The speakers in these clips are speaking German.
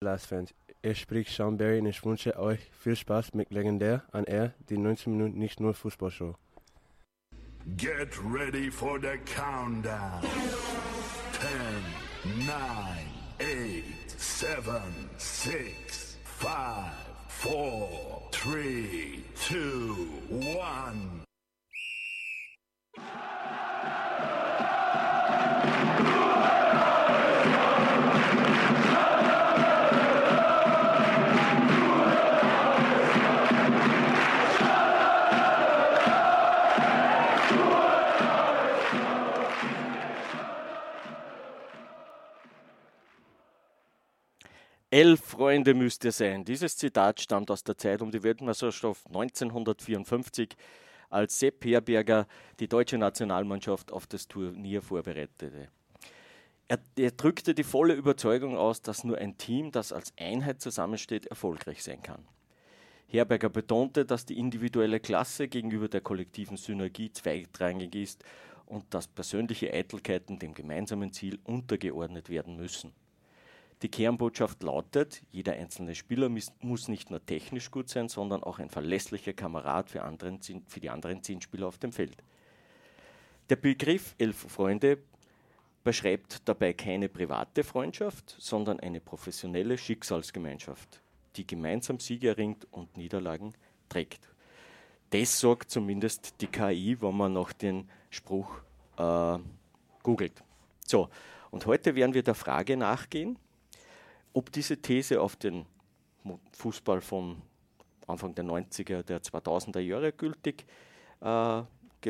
Glasfans. Er spricht Sean Berry und ich wünsche euch viel Spaß mit Legendär an Air, die 19 Minuten nicht nur Fußballshow. Get ready for the countdown. 10, 9, 8, 7, 6, 5, 4, 3, 2, 1. Elf Freunde müsst ihr sein. Dieses Zitat stammt aus der Zeit um die Weltmeisterschaft 1954, als Sepp Herberger die deutsche Nationalmannschaft auf das Turnier vorbereitete. Er drückte die volle Überzeugung aus, dass nur ein Team, das als Einheit zusammensteht, erfolgreich sein kann. Herberger betonte, dass die individuelle Klasse gegenüber der kollektiven Synergie zweitrangig ist und dass persönliche Eitelkeiten dem gemeinsamen Ziel untergeordnet werden müssen. Die Kernbotschaft lautet, jeder einzelne Spieler muss nicht nur technisch gut sein, sondern auch ein verlässlicher Kamerad für die anderen 10 Spieler auf dem Feld. Der Begriff 11 Freunde beschreibt dabei keine private Freundschaft, sondern eine professionelle Schicksalsgemeinschaft, die gemeinsam Siege erringt und Niederlagen trägt. Das sagt zumindest die KI, wenn man nach den Spruch googelt. So, und heute werden wir der Frage nachgehen, ob diese These auf den Fußball von Anfang der 90er, der 2000er Jahre gültig, also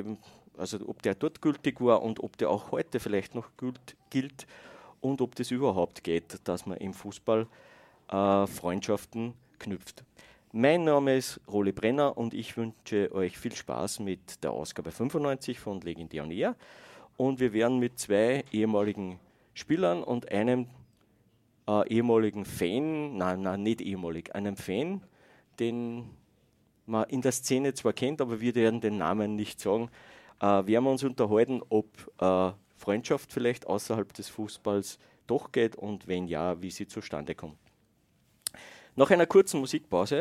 ob der dort gültig war und ob der auch heute vielleicht noch gilt und ob das überhaupt geht, dass man im Fußball Freundschaften knüpft. Mein Name ist Rolli Brenner und ich wünsche euch viel Spaß mit der Ausgabe 95 von Legendär on Air. Und wir werden mit 2 ehemaligen Spielern und einem ehemaligen Fan, einem Fan, den man in der Szene zwar kennt, aber wir werden den Namen nicht sagen, werden wir uns unterhalten, ob Freundschaft vielleicht außerhalb des Fußballs doch geht und wenn ja, wie sie zustande kommt. Nach einer kurzen Musikpause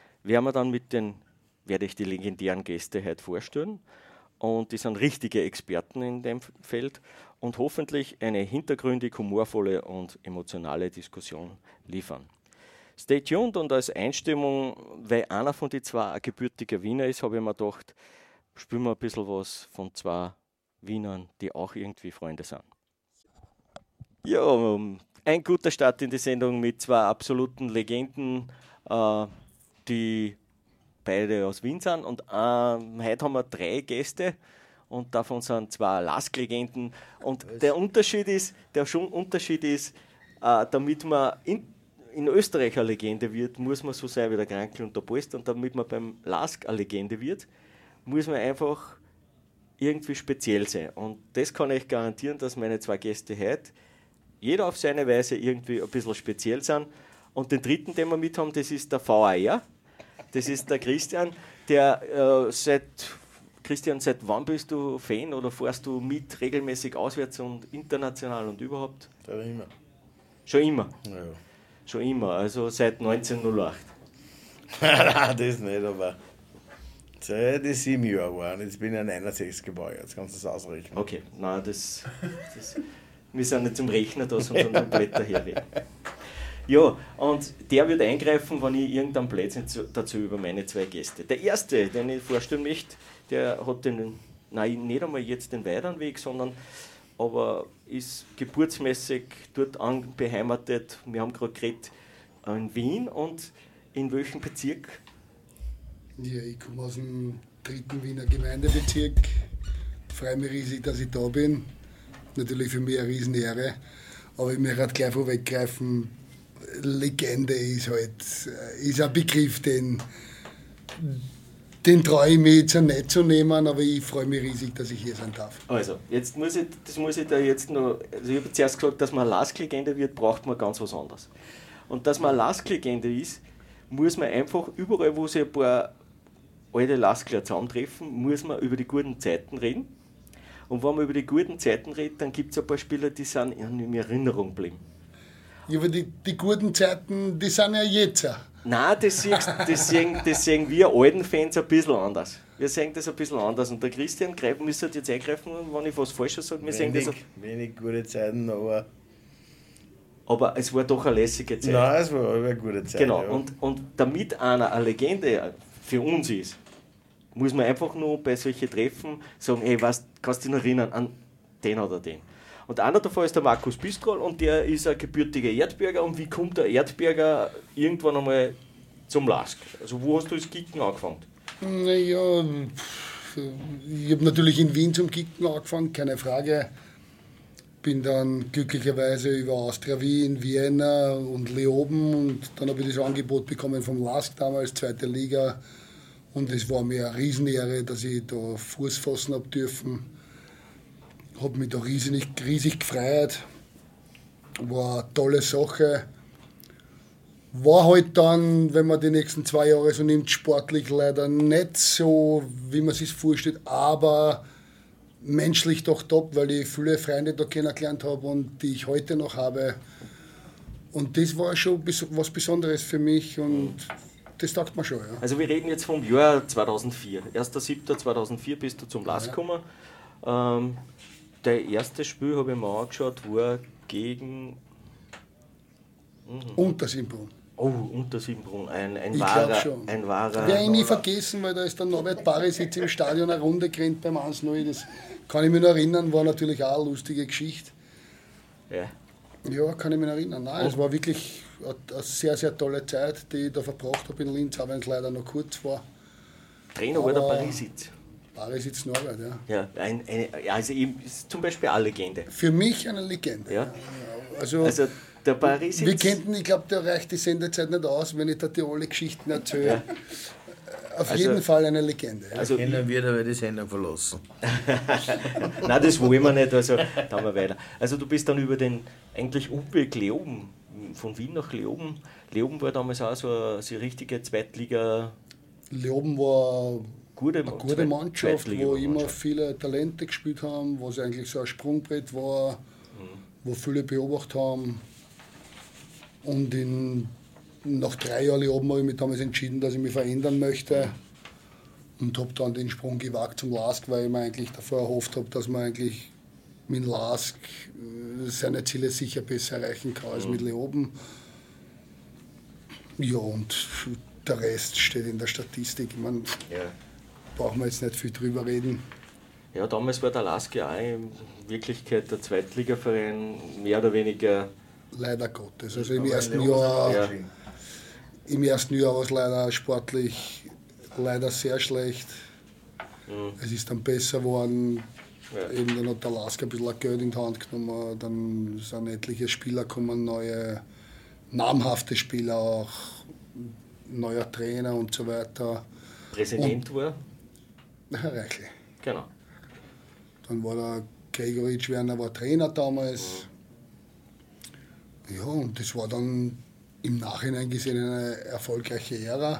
werde ich die legendären Gäste heute vorstellen. Und die sind richtige Experten in dem Feld und hoffentlich eine hintergründig, humorvolle und emotionale Diskussion liefern. Stay tuned und als Einstimmung, weil einer von den 2 ein gebürtiger Wiener ist, habe ich mir gedacht, spielen wir ein bisschen was von 2 Wienern, die auch irgendwie Freunde sind. Ja, ein guter Start in die Sendung mit 2 absoluten Legenden, die beide aus Wien sind und heute haben wir 3 Gäste und davon sind 2 Lask-Legenden und der Unterschied ist, damit man in Österreich eine Legende wird, muss man so sein wie der Krankl und der Polster und damit man beim Lask eine Legende wird, muss man einfach irgendwie speziell sein und das kann ich garantieren, dass meine 2 Gäste heute jeder auf seine Weise irgendwie ein bisschen speziell sind und den dritten, den wir mit haben, das ist der VAR. Das ist der Christian, der seit wann bist du Fan oder fährst du mit regelmäßig auswärts und international und überhaupt? Ja, immer. Schon immer? Ja. Schon immer, also seit 1908. Nein, das nicht, aber seit ich 7 Jahre war und jetzt bin ich ein 61 Gebäude, jetzt kannst du das ausrechnen. Okay, nein, wir sind nicht zum Rechnen da, sondern zum Blätter herreden. Ja, und der wird eingreifen, wenn ich irgendeinen Blödsinn dazu über meine 2 Gäste. Der erste, den ich vorstellen möchte, der hat nicht einmal jetzt den weiteren Weg, sondern aber ist geburtsmäßig dort beheimatet. Wir haben gerade geredet in Wien und in welchem Bezirk? Ja, ich komme aus dem 3. Wiener Gemeindebezirk. Freue mich riesig, dass ich da bin. Natürlich für mich eine Riesenehre. Aber ich möchte gleich vorweggreifen, Legende ist ein Begriff, den traue ich mich jetzt nicht zu nehmen, aber ich freue mich riesig, dass ich hier sein darf. Also, jetzt muss ich da jetzt noch, also ich habe zuerst gesagt, dass man eine Lask-Legende wird, braucht man ganz was anderes. Und dass man eine Lask-Legende ist, muss man einfach überall, wo sich ein paar alte Laskler zusammentreffen, muss man über die guten Zeiten reden. Und wenn man über die guten Zeiten redet, dann gibt es ein paar Spieler, die sind in Erinnerung geblieben. Ja, aber die guten Zeiten, die sind ja jetzt. Nein, das sehen wir alten Fans ein bisschen anders. Wir sehen das ein bisschen anders. Und der Christian müsste jetzt eingreifen, wenn ich was Falsches sage. Wir sehen das Wenig gute Zeiten, aber es war doch eine lässige Zeit. Nein, es war eine gute Zeit. Genau, ja. und damit einer eine Legende für uns ist, muss man einfach nur bei solchen Treffen sagen, hey, kannst du dich noch erinnern an den oder den. Und einer davon ist der Markus Bistrol und der ist ein gebürtiger Erdberger. Und wie kommt der Erdberger irgendwann einmal zum LASK? Also wo hast du das Kicken angefangen? Naja, ich habe natürlich in Wien zum Kicken angefangen, keine Frage. Bin dann glücklicherweise über Austria Wien, Vienna und Leoben und dann habe ich das Angebot bekommen vom LASK damals, 2. Liga. Und es war mir eine Riesenehre, dass ich da Fuß fassen habe dürfen. Habe mich da riesig gefreut. War eine tolle Sache. War halt dann, wenn man die nächsten 2 Jahre so nimmt, sportlich leider nicht so, wie man sich vorstellt, aber menschlich doch top, weil ich viele Freunde da kennengelernt habe und die ich heute noch habe. Und das war schon was Besonderes für mich und das taugt mir schon. Ja. Also wir reden jetzt vom Jahr 2004. 1.7.2004 bist du zum LASK gekommen. Der erste Spiel, habe ich mir angeschaut, war gegen... Untersimbrunn. Oh, Untersimbrunn. Ein Ich wahrer... glaube schon. Ein wahrer Werde ich nie vergessen, weil da ist der Norbert Barisitz im Stadion eine Runde gerannt beim 1-0. Das kann ich mich noch erinnern, war natürlich auch eine lustige Geschichte. ja. Ja, kann ich mich noch erinnern. Nein, es war wirklich eine sehr, sehr tolle Zeit, die ich da verbracht habe in Linz, auch wenn es leider noch kurz war. Trainer war der Aber- Barisitz. Barisitz Norbert, ja. Ja, also ihm ist zum Beispiel eine Legende. Für mich eine Legende. Ja? Also Also der Barisitz... wir könnten, ich glaube, der reicht die Sendezeit nicht aus, wenn ich da die alle Geschichten erzähle. Ja. Auf Also- jeden Fall eine Legende. Ja. Also, Kennen wir, da die Sendung verlassen. nein, das wollen wir nicht, also da haben wir weiter. Also du bist dann über den eigentlich Umweg Leoben, von Wien nach Leoben. Leoben war damals auch so eine richtige Zweitliga, Leoben war gute eine gute Mannschaft, Zweitliga- wo immer Mannschaft. viele Talente gespielt haben, wo es eigentlich so ein Sprungbrett war, wo viele beobachtet haben. Und nach 3 Jahren Leoben habe ich mich damals entschieden, dass ich mich verändern möchte. Und habe dann den Sprung gewagt zum LASK, weil ich mir eigentlich davor erhofft habe, dass man eigentlich mit dem LASK seine Ziele sicher besser erreichen kann als mit Leoben. Ja, und der Rest steht in der Statistik. Ich meine, Ja. brauchen wir jetzt nicht viel drüber reden. Ja, damals war der LASK ja auch in Wirklichkeit der Zweitligaverein, mehr oder weniger. Leider Gottes. Also im Aber ersten Leoben sind Jahr, aufgestiegen. im ersten Jahr war es leider sportlich leider sehr schlecht. Es ist dann besser geworden. Ja. Eben dann hat der LASK ein bisschen Geld in die Hand genommen. Dann sind etliche Spieler gekommen, neue namhafte Spieler auch, neuer Trainer und so weiter. Präsident war. Herr Reichel. Genau. Dann war der Gregoritsch Werner war Trainer damals. Ja, und das war dann im Nachhinein gesehen eine erfolgreiche Ära,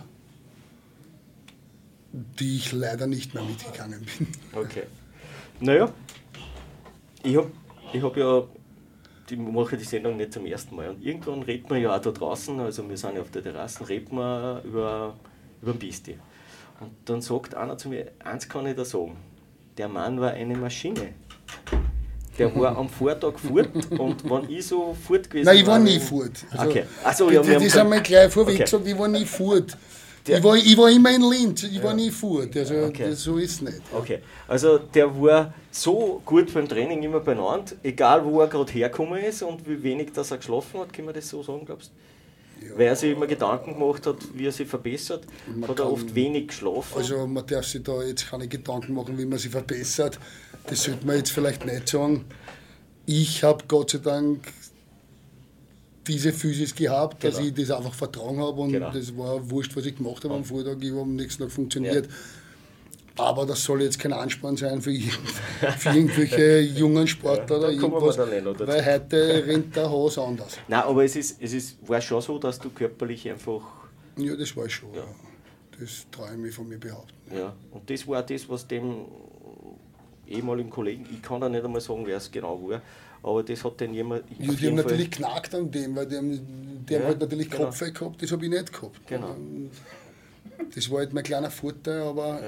die ich leider nicht mehr mitgegangen bin. Okay. Naja, ich hab ja, ich mache die Sendung nicht zum ersten Mal. Und irgendwann redet man ja auch da draußen, also wir sind ja auf der Terrasse, redet man über den Bisti. Und dann sagt einer zu mir, eins kann ich da sagen, der Mann war eine Maschine. Der war am Vortag fort und wenn ich so fort gewesen Nein, ich war nie fort. Also, Okay. Achso, ja, wir haben das haben wir gleich vorweg Okay. gesagt, ich war nie fort. Der- Ich war immer in Linz, ich war nie fort. Also Okay. so ist es nicht. Okay, also der war so gut beim Training immer beieinander, egal wo er gerade hergekommen ist und wie wenig dass er geschlafen hat, kann man das so sagen, glaubst du? Weil er sich immer Gedanken gemacht hat, wie er sich verbessert, Man hat er kann- oft wenig geschlafen. Also man darf sich da jetzt keine Gedanken machen, wie man sich verbessert. Das sollte man jetzt vielleicht nicht sagen. Ich habe Gott sei Dank diese Physis gehabt, dass Genau. ich das einfach vertragen habe und Genau. das war wurscht, was ich gemacht habe am Vortag, ich habe am nächsten Tag funktioniert. Aber das soll jetzt kein Ansporn sein für irgendwelche jungen Sportler oder da kommen wir irgendwas, dann noch dazu. weil heute rennt der Hase anders. Nein, aber war schon so, dass du körperlich einfach, Ja, das war ich schon. Ja. Das traue ich mich von mir behaupten. ja, und das war das, was dem ehemaligen Kollegen, ich kann da nicht einmal sagen, wer es genau war, Aber das hat dann jemand. Ja, die haben natürlich knackt an dem, weil die haben halt natürlich Kopfweh gehabt, das habe ich nicht gehabt. Genau. Das war halt mein kleiner Vorteil, aber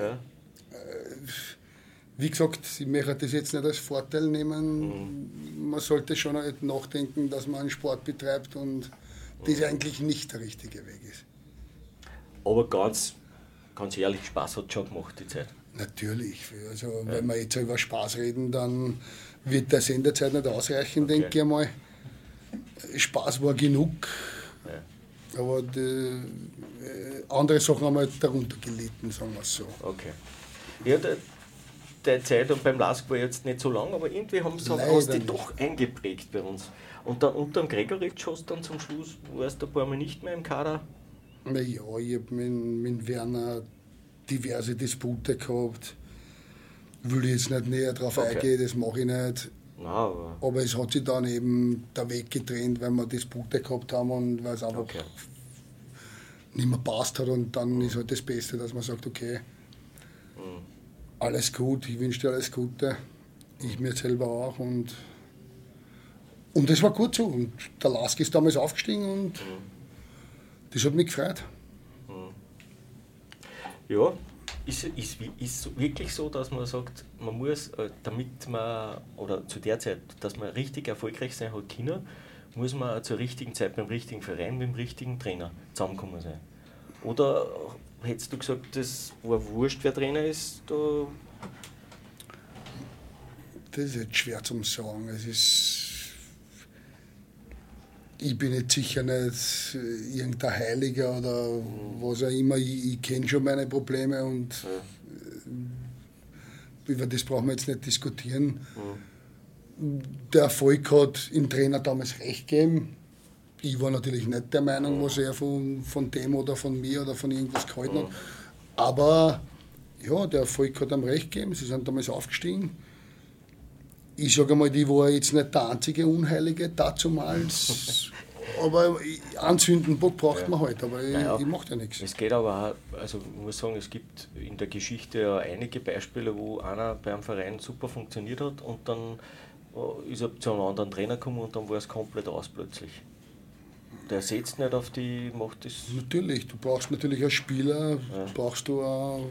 wie gesagt, ich möchte das jetzt nicht als Vorteil nehmen. Man sollte schon halt nachdenken, dass man einen Sport betreibt und das eigentlich nicht der richtige Weg ist. Aber ganz ehrlich, Spaß hat schon gemacht, die Zeit. Natürlich. Also, wenn wir jetzt über Spaß reden, dann wird der Sendezeit nicht ausreichen, denke ich einmal. Spaß war genug, aber andere Sachen haben halt darunter gelitten, sagen wir es so. Okay. Ja, deine Zeit und beim LASK war jetzt nicht so lang, aber irgendwie hast die doch eingeprägt bei uns. Und dann unter dem Gregoritsch hast du dann zum Schluss, warst du ein paar Mal nicht mehr im Kader? Naja, ich habe mit Werner diverse Dispute gehabt. Will ich jetzt nicht näher drauf eingehen, das mache ich nicht. Nein, aber es hat sich dann eben der Weg getrennt, weil wir Dispute gehabt haben und weil es einfach nicht mehr passt hat. Und dann ist halt das Beste, dass man sagt, okay, alles gut, ich wünsche dir alles Gute. Ich mir selber auch. Und das war gut so. Und der LASK ist damals aufgestiegen und das hat mich gefreut. Ja, ist wirklich so, dass man sagt, man muss, damit man, oder zu der Zeit, dass man richtig erfolgreich sein hat können, muss man zur richtigen Zeit beim richtigen Verein, mit dem richtigen Trainer zusammenkommen sein. Oder hättest du gesagt, das war wurscht, wer Trainer ist? Das ist jetzt schwer zu sagen. Ich bin jetzt sicher nicht irgendein Heiliger oder was auch immer. Ich kenne schon meine Probleme und über das brauchen wir jetzt nicht diskutieren. Der Erfolg hat dem Trainer damals recht gegeben. Ich war natürlich nicht der Meinung, was er von dem oder von mir oder von irgendwas gehalten hat. Aber ja, der Erfolg hat ihm recht gegeben. Sie sind damals aufgestiegen. Ich sage einmal, ich war jetzt nicht der einzige Unheilige dazumals. Aber anzünden braucht man halt, aber ich mache ja nichts. Es geht aber auch, also ich muss sagen, es gibt in der Geschichte ja einige Beispiele, wo einer bei einem Verein super funktioniert hat und dann ist er zu einem anderen Trainer gekommen und dann war es komplett aus plötzlich. Der setzt nicht auf die, macht das. Natürlich, du brauchst natürlich als Spieler, brauchst du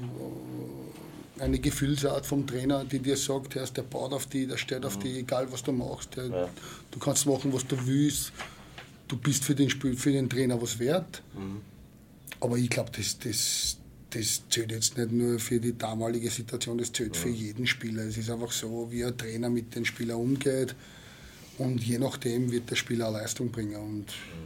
eine Gefühlsart vom Trainer, die dir sagt, der baut auf die, der steht auf die, egal was du machst. Du kannst machen, was du willst. Du bist für den Trainer was wert. Aber ich glaube, das zählt jetzt nicht nur für die damalige Situation, das zählt für jeden Spieler. Es ist einfach so, wie ein Trainer mit den Spielern umgeht. Und je nachdem wird der Spieler eine Leistung bringen. Und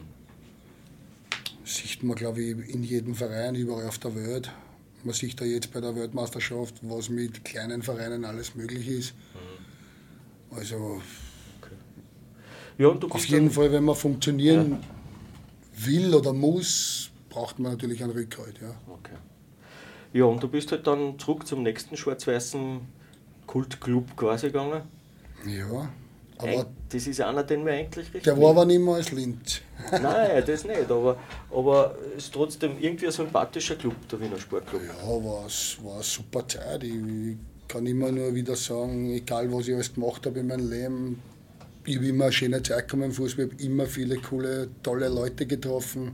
das sieht man, glaube ich, in jedem Verein, überall auf der Welt. Man sieht da jetzt bei der Weltmeisterschaft, was mit kleinen Vereinen alles möglich ist. Also ja, und du bist auf jeden Fall, wenn man funktionieren will oder muss, braucht man natürlich einen Rückhalt. Ja. Okay. Ja, und du bist halt dann zurück zum nächsten schwarz-weißen Kultclub quasi gegangen. Ja, aber das ist einer, den wir eigentlich richtig. der war aber nicht mehr als Linz. Nein, das nicht, aber es ist trotzdem irgendwie ein sympathischer Club, der Wiener Sportclub. Ja, war eine super Zeit. Ich kann immer nur wieder sagen, egal was ich alles gemacht habe in meinem Leben, ich habe immer eine schöne Zeit gehabt im Fußball, ich habe immer viele coole, tolle Leute getroffen.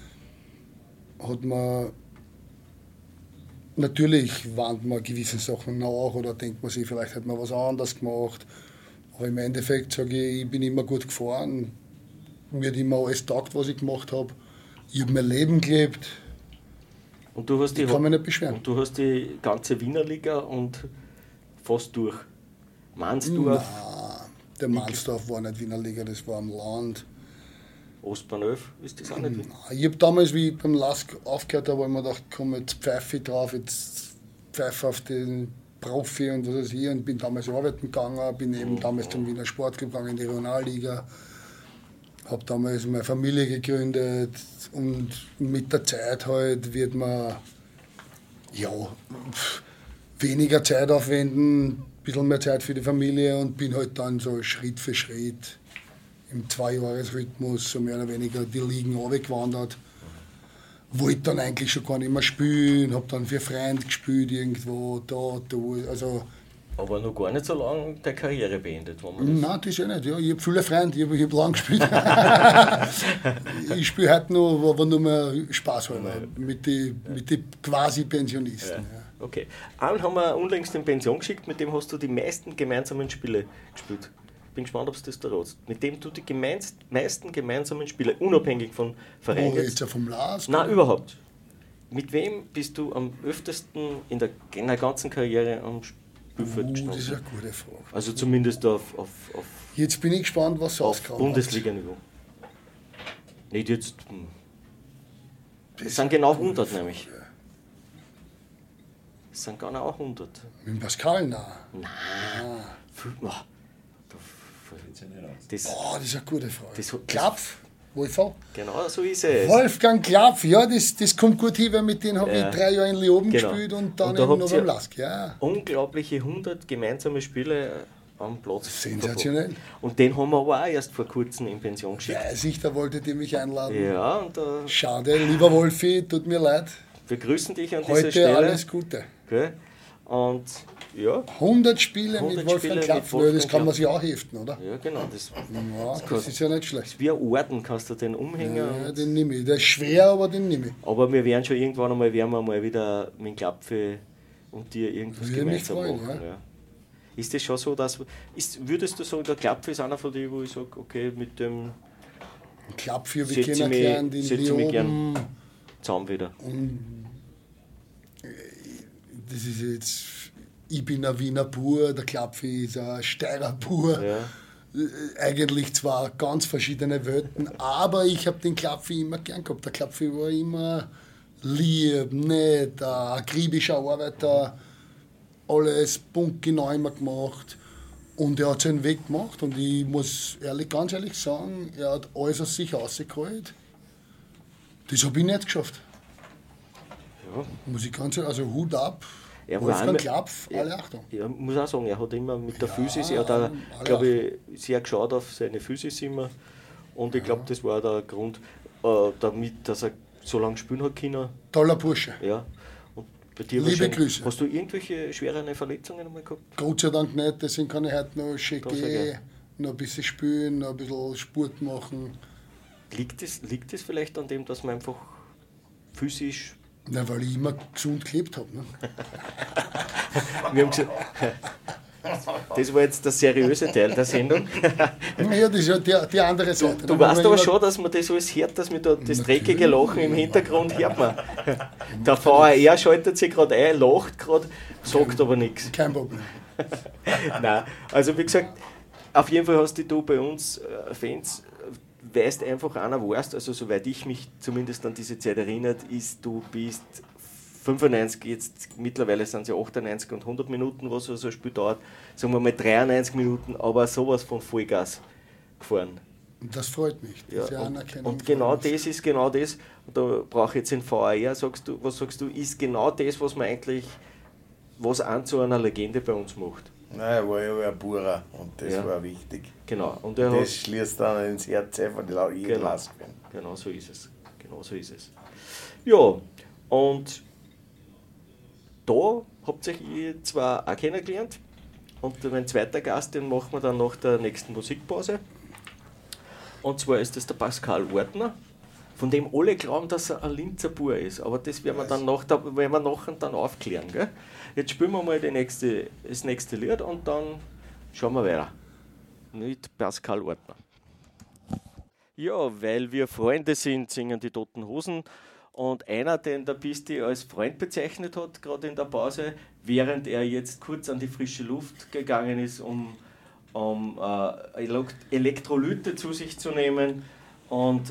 Natürlich wandert man gewisse Sachen nach oder denkt man sich, vielleicht hätte man was anderes gemacht. Aber im Endeffekt sage ich bin immer gut gefahren. Mir hat immer alles taugt, was ich gemacht habe. Ich habe mein Leben gelebt. Und du hast ich kann mich nicht beschweren. Und du hast die ganze Wiener Liga und fast durch. Mansdorf? Nein, der Mansdorf war nicht Wiener Liga, das war am Land. Ostbahnhof, ist das auch nicht? Nein, ich habe damals, wie ich beim LASK aufgehört habe, immer gedacht, komm, jetzt pfeife ich drauf, jetzt pfeife auf den Profi und was weiß ich. Und bin damals arbeiten gegangen, bin eben damals zum Wiener Sportclub gegangen, in die Regionalliga. Habe damals meine Familie gegründet und mit der Zeit halt wird man weniger Zeit aufwenden, ein bisschen mehr Zeit für die Familie und bin halt dann so Schritt für Schritt im 2-Jahres-Rhythmus so mehr oder weniger die Ligen runtergewandert. Wollte dann eigentlich schon gar nicht mehr spielen, habe dann für Freunde gespielt, irgendwo, da. Also Aber noch gar nicht so lange der Karriere beendet. Nein, das ja nicht. Ja. Ich habe viele Freunde, ich hab lang gespielt. Ich spiele heute noch, aber nur mehr Spaß haben, mit den quasi Pensionisten. Ja. Okay. Einen haben wir unlängst in Pension geschickt, mit dem hast du die meisten gemeinsamen Spiele gespielt. Bin gespannt, ob es das da ratst. Mit dem du die meisten gemeinsamen Spiele, unabhängig von Vereinen. Oh, jetzt ja vom Lars? Nein, überhaupt. Mit wem bist du am öftesten in der ganzen Karriere am Spielfeld gestanden? Das ist eine gute Frage. Also zumindest auf Jetzt bin ich gespannt, was rauskommt. Bundesliga-Niveau. Nicht jetzt. Es sind genau 100 nämlich. Es sind genau 100. Mit dem Pascal? Nein. Das ist eine gute Frage. Klapf? Wolfer? Genau, so ist es. Wolfgang Klapf, ja, das kommt gut hin, weil mit denen habe ich 3 Jahre in Leoben gespielt und dann noch beim Lask. Ja. Unglaubliche 100 gemeinsame Spiele am Platz. Sensationell. Und den haben wir aber auch erst vor kurzem in Pension geschickt. Weiß ich, da wolltet ihr mich einladen. Ja, und schade, lieber Wolfi, tut mir leid. Wir grüßen dich an Heute dieser Stelle. Alles Gute. Okay. Und ja. 100 Spiele 100 mit Wolfgang Klapf, das kann man sich auch heften, oder? Ja, genau. Das ist ja nicht schlecht. Das ist wie ein Orden, kannst du den umhängen. Ja, den nehme ich. Der ist schwer, aber den nehme ich. Aber wir werden schon irgendwann einmal, wieder mit dem Klapfe und dir irgendwas gemeinsam machen. Ja. Ist das schon so, würdest du sagen, der Klapfe ist einer von denen, wo ich sage, okay, mit dem Klapfe, wir kennengelernt in Leoben. Zusammen wieder. Und das ist jetzt, ich bin ein Wiener pur, der Klapfe ist ein Steirer pur. Ja. Eigentlich zwar ganz verschiedene Welten, aber ich habe den Klapfe immer gern gehabt. Der Klapfe war immer lieb, nett, ein akribischer Arbeiter, alles punktgenau immer gemacht. Und er hat seinen Weg gemacht und ich muss ganz ehrlich sagen, er hat alles aus sich rausgeholt. Das habe ich nicht geschafft. Ja. Muss ich ganz ehrlich, also Hut ab. Wolfgang Klapf, alle Achtung. Ja, muss auch sagen, er hat immer mit der Physis, er hat auch, glaube ich, sehr geschaut auf seine Physis immer. Und ich glaube, das war der Grund, damit, dass er so lange spielen hat können. Toller Bursche. Ja. Und bei dir liebe Grüße. Hast du irgendwelche schwereren Verletzungen einmal gehabt? Gott sei Dank nicht, deswegen kann ich heute noch schön gehen, noch ein bisschen spielen, noch ein bisschen Sport machen. Liegt es vielleicht an dem, dass man einfach physisch... Na, weil ich immer gesund gelebt habe. Ne? Wir haben gesagt, das war jetzt der seriöse Teil der Sendung. Ja, das ist ja die andere Seite. Du weißt aber schon, dass man das alles hört, dass man da das dreckige Lachen im Hintergrund hört man. Der VAR schaltet sich gerade ein, lacht gerade, sagt aber nichts. Kein Problem. Nein, also wie gesagt, auf jeden Fall hast du bei uns Fans, weißt einfach einer warst, also soweit ich mich zumindest an diese Zeit erinnert, ist, du bist 95, jetzt mittlerweile sind es ja 98 und 100 Minuten, was so ein Spiel dauert, sagen wir mal 93 Minuten, aber sowas von Vollgas gefahren. Das freut mich. Das ja, und genau das ist genau das, und da brauche ich jetzt den VAR, was sagst du, ist genau das, was man eigentlich, was an zu einer Legende bei uns macht. Nein, er war ja ein Purer und das war wichtig. Genau. Und das schließt dann ins Herz von jedem Lask. Genau so ist es. Ja, und da habt ihr zwar auch kennengelernt und mein zweiter Gast, den machen wir dann nach der nächsten Musikpause. Und zwar ist das der Pascal Ortner, von dem alle glauben, dass er ein Linzer Bur ist. Aber das werden wir dann nachher aufklären. Gell? Jetzt spielen wir mal das nächste Lied und dann schauen wir weiter. Mit Pascal Ortner. Ja, weil wir Freunde sind, singen die Toten Hosen. Und einer, den der Pisti als Freund bezeichnet hat, gerade in der Pause, während er jetzt kurz an die frische Luft gegangen ist, um Elektrolyte zu sich zu nehmen und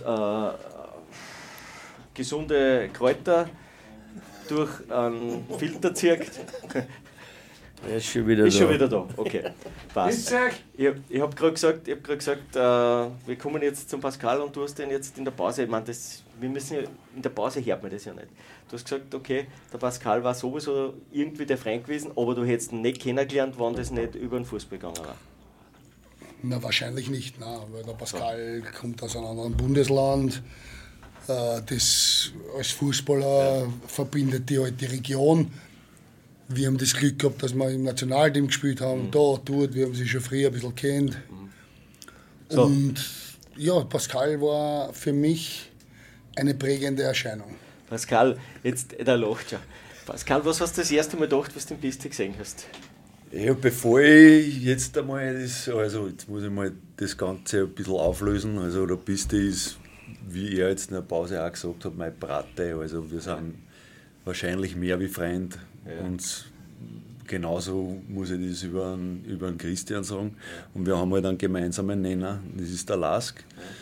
gesunde Kräuter durch einen Filter zirkt. Er ist schon wieder da. Okay, passt. Ich habe gerade gesagt, wir kommen jetzt zum Pascal und du hast den jetzt in der Pause, ich meine, wir müssen ja, in der Pause hört man das ja nicht. Du hast gesagt, okay, der Pascal war sowieso irgendwie der Freund gewesen, aber du hättest ihn nicht kennengelernt, wenn das nicht über den Fußball gegangen war. Na, wahrscheinlich nicht, weil der Pascal kommt aus einem anderen Bundesland. Das als Fußballer verbindet die Region. Wir haben das Glück gehabt, dass wir im Nationalteam gespielt haben, dort, wir haben sie schon früher ein bisschen kennt. So. Und ja, Pascal war für mich eine prägende Erscheinung. Pascal, jetzt, der lacht schon. Pascal, was hast du das erste Mal gedacht, was du im Piste gesehen hast? Ja, bevor ich jetzt einmal jetzt muss ich mal das Ganze ein bisschen auflösen. Also der Piste ist, wie er jetzt in der Pause auch gesagt hat, mein Brate. Also wir sind wahrscheinlich mehr wie Freund. Ja. Und genauso muss ich das über den Christian sagen. Und wir haben halt einen gemeinsamen Nenner, das ist der Lask.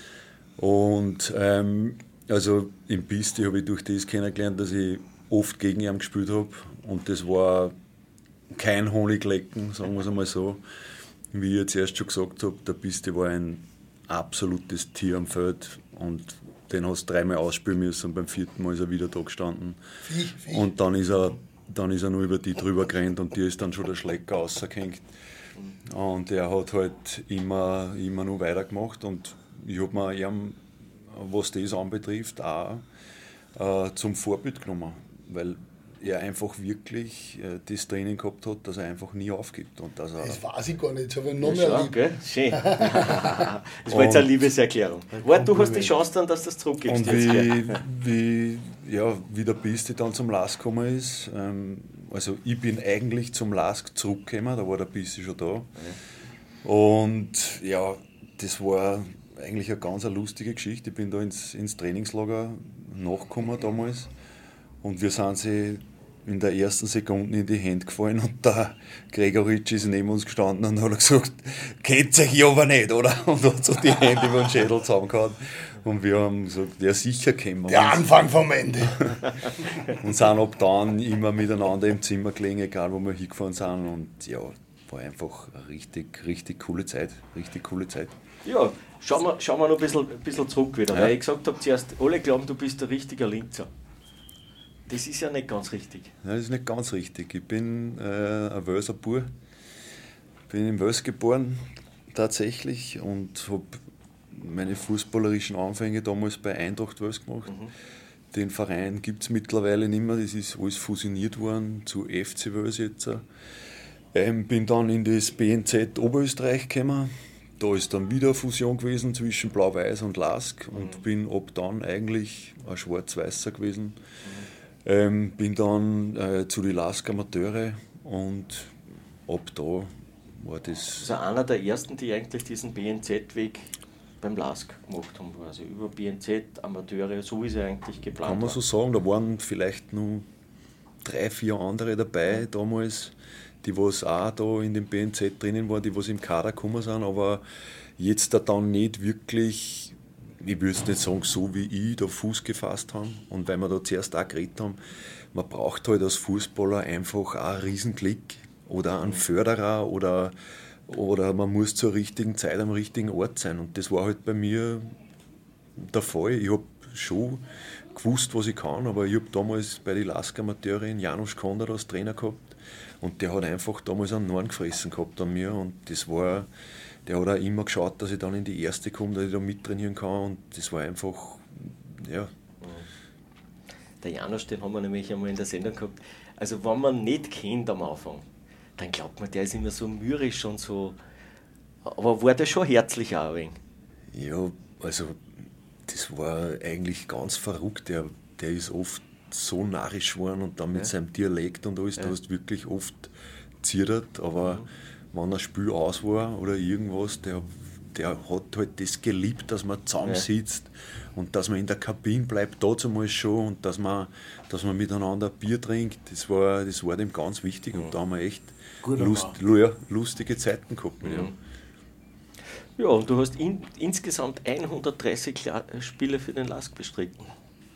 Und also im Piste habe ich durch das kennengelernt, dass ich oft gegen ihn gespielt habe. Und das war kein Honiglecken, sagen wir es einmal so. Wie ich jetzt erst schon gesagt habe, der Piste war ein absolutes Tier am Feld und den hast du 3-mal ausspielen müssen und beim 4. Mal ist er wieder da gestanden. Und dann ist er nur über die drüber gerannt und dir ist dann schon der Schlecker rausgehängt. Und er hat halt immer noch weitergemacht und ich habe mir ihm, was das anbetrifft, auch zum Vorbild genommen, weil er einfach wirklich das Training gehabt hat, dass er einfach nie aufgibt. Und dass er Das weiß ich gar nicht, das habe ich noch Ja, mehr schau, gell? Schön. Das war jetzt eine Liebeserklärung. Warte, du hast die Chance dann, dass du das zurückgibst. Und jetzt, gell? wie der Piste dann zum Lask gekommen ist, also ich bin eigentlich zum Lask zurückgekommen, da war der Piste schon da. Und ja, das war eigentlich eine ganz lustige Geschichte. Ich bin da ins Trainingslager nachgekommen damals und wir sind sie in der ersten Sekunde in die Hände gefallen und der Gregoritsch ist neben uns gestanden und hat gesagt, kennt euch ja aber nicht, oder? Und hat so die Hände über den Schädel zusammengehauen. Und wir haben gesagt, ja sicher kennen wir Der uns. Anfang vom Ende. Und sind ab dann immer miteinander im Zimmer gelegen, egal wo wir hingefahren sind. Und ja, war einfach eine richtig coole Zeit. Richtig coole Zeit. Ja, schauen wir noch ein bisschen zurück wieder, Ja. weil ich gesagt habe zuerst, alle glauben, du bist ein richtiger Linzer. Das ist ja nicht ganz richtig. Nein, das ist nicht ganz richtig. Ich bin ein Wölser Bur. Bin in Wels geboren, tatsächlich, und habe meine fußballerischen Anfänge damals bei Eintracht Wels gemacht. Den Verein gibt es mittlerweile nicht mehr, das ist alles fusioniert worden zu FC Wels jetzt. Bin dann in das BNZ Oberösterreich gekommen. Da ist dann wieder eine Fusion gewesen zwischen Blau-Weiß und Lask und bin ab dann eigentlich ein Schwarz-Weißer gewesen. Bin dann zu den Lask Amateure und ab da war das. Also einer der ersten, die eigentlich diesen BNZ-Weg beim Lask gemacht haben. Also über BNZ, Amateure, so wie sie eigentlich geplant Kann man so sagen, da waren vielleicht nur 3, 4 andere dabei damals, die was auch da in dem BNZ drinnen waren, die was im Kader gekommen sind, aber jetzt da dann nicht wirklich, ich würde es nicht sagen, so wie ich da Fuß gefasst haben. Und weil wir da zuerst auch geredet haben, man braucht halt als Fußballer einfach auch einen Riesenklick oder einen Förderer oder man muss zur richtigen Zeit am richtigen Ort sein. Und das war halt bei mir der Fall. Ich habe schon gewusst, was ich kann, aber ich habe damals bei den Lask Amateuren Janusz Kondor als Trainer gehabt und der hat einfach damals einen Norn gefressen gehabt an mir und das war, der hat auch immer geschaut, dass ich dann in die erste komme, dass ich da mittrainieren kann und das war einfach, ja. Der Janusz, den haben wir nämlich einmal in der Sendung gehabt. Also wenn man nicht kennt am Anfang, dann glaubt man, der ist immer so mürrisch und so. Aber war der schon herzlich auch ein wenig? Ja, also das war eigentlich ganz verrückt. Der ist oft so narrisch geworden und dann mit seinem Dialekt und alles, da hast du wirklich oft zittert, aber wenn ein Spiel aus war oder irgendwas, der hat halt das geliebt, dass man zusammensitzt und dass man in der Kabine bleibt, dazu mal schon und dass man miteinander Bier trinkt, das war dem ganz wichtig und da haben wir echt lustige Zeiten gehabt mit ihm. Ja, und du hast insgesamt 130 Spiele für den Lask bestritten.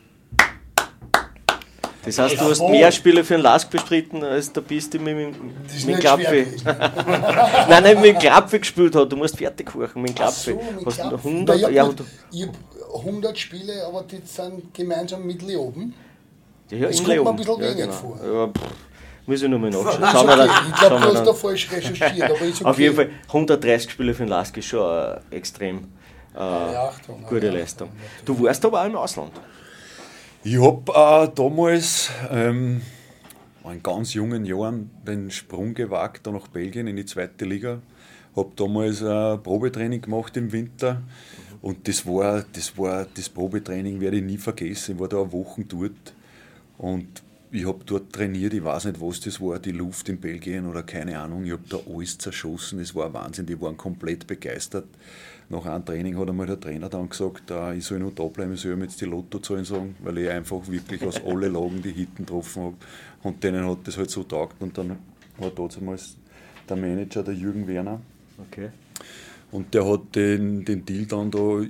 Das heißt, du hast mehr Spiele für den Lask bestritten, als der Piste mit dem Klapfe. Nein, mit dem Klapfe gespielt hat. Du musst fertig kochen mit dem Klapfe. Hast du 100? Ich habe 100 Spiele, aber die sind gemeinsam mit Leoben. Ja, Das in kommt mir Leoben. ein bisschen wenig genau. vor. Ja, muss ich nochmal nachschauen. Ist Schauen wir okay. dann- Ich glaube, schauen du wir hast da dann. falsch recherchiert, aber ist okay. Auf jeden Fall 130 Spiele für den Lask ist schon eine extrem Achtung, gute Achtung. Leistung. Du warst aber auch im Ausland. Ich habe damals, in ganz jungen Jahren den Sprung gewagt, da nach Belgien in die 2. Liga. Habe damals ein Probetraining gemacht im Winter und das Probetraining werde ich nie vergessen. Ich war da eine Woche dort und ich habe dort trainiert, ich weiß nicht, was das war, die Luft in Belgien oder keine Ahnung. Ich habe da alles zerschossen, es war ein Wahnsinn, die waren komplett begeistert. Nach einem Training hat einmal der Trainer dann gesagt, ich soll noch da bleiben, ich soll ihm jetzt die Lottozahlen sagen, weil ich einfach wirklich aus allen Lagen die Hitten getroffen habe. Und denen hat das halt so taugt. Und dann war damals der Manager, der Jürgen Werner. Okay. Und der hat den Deal dann da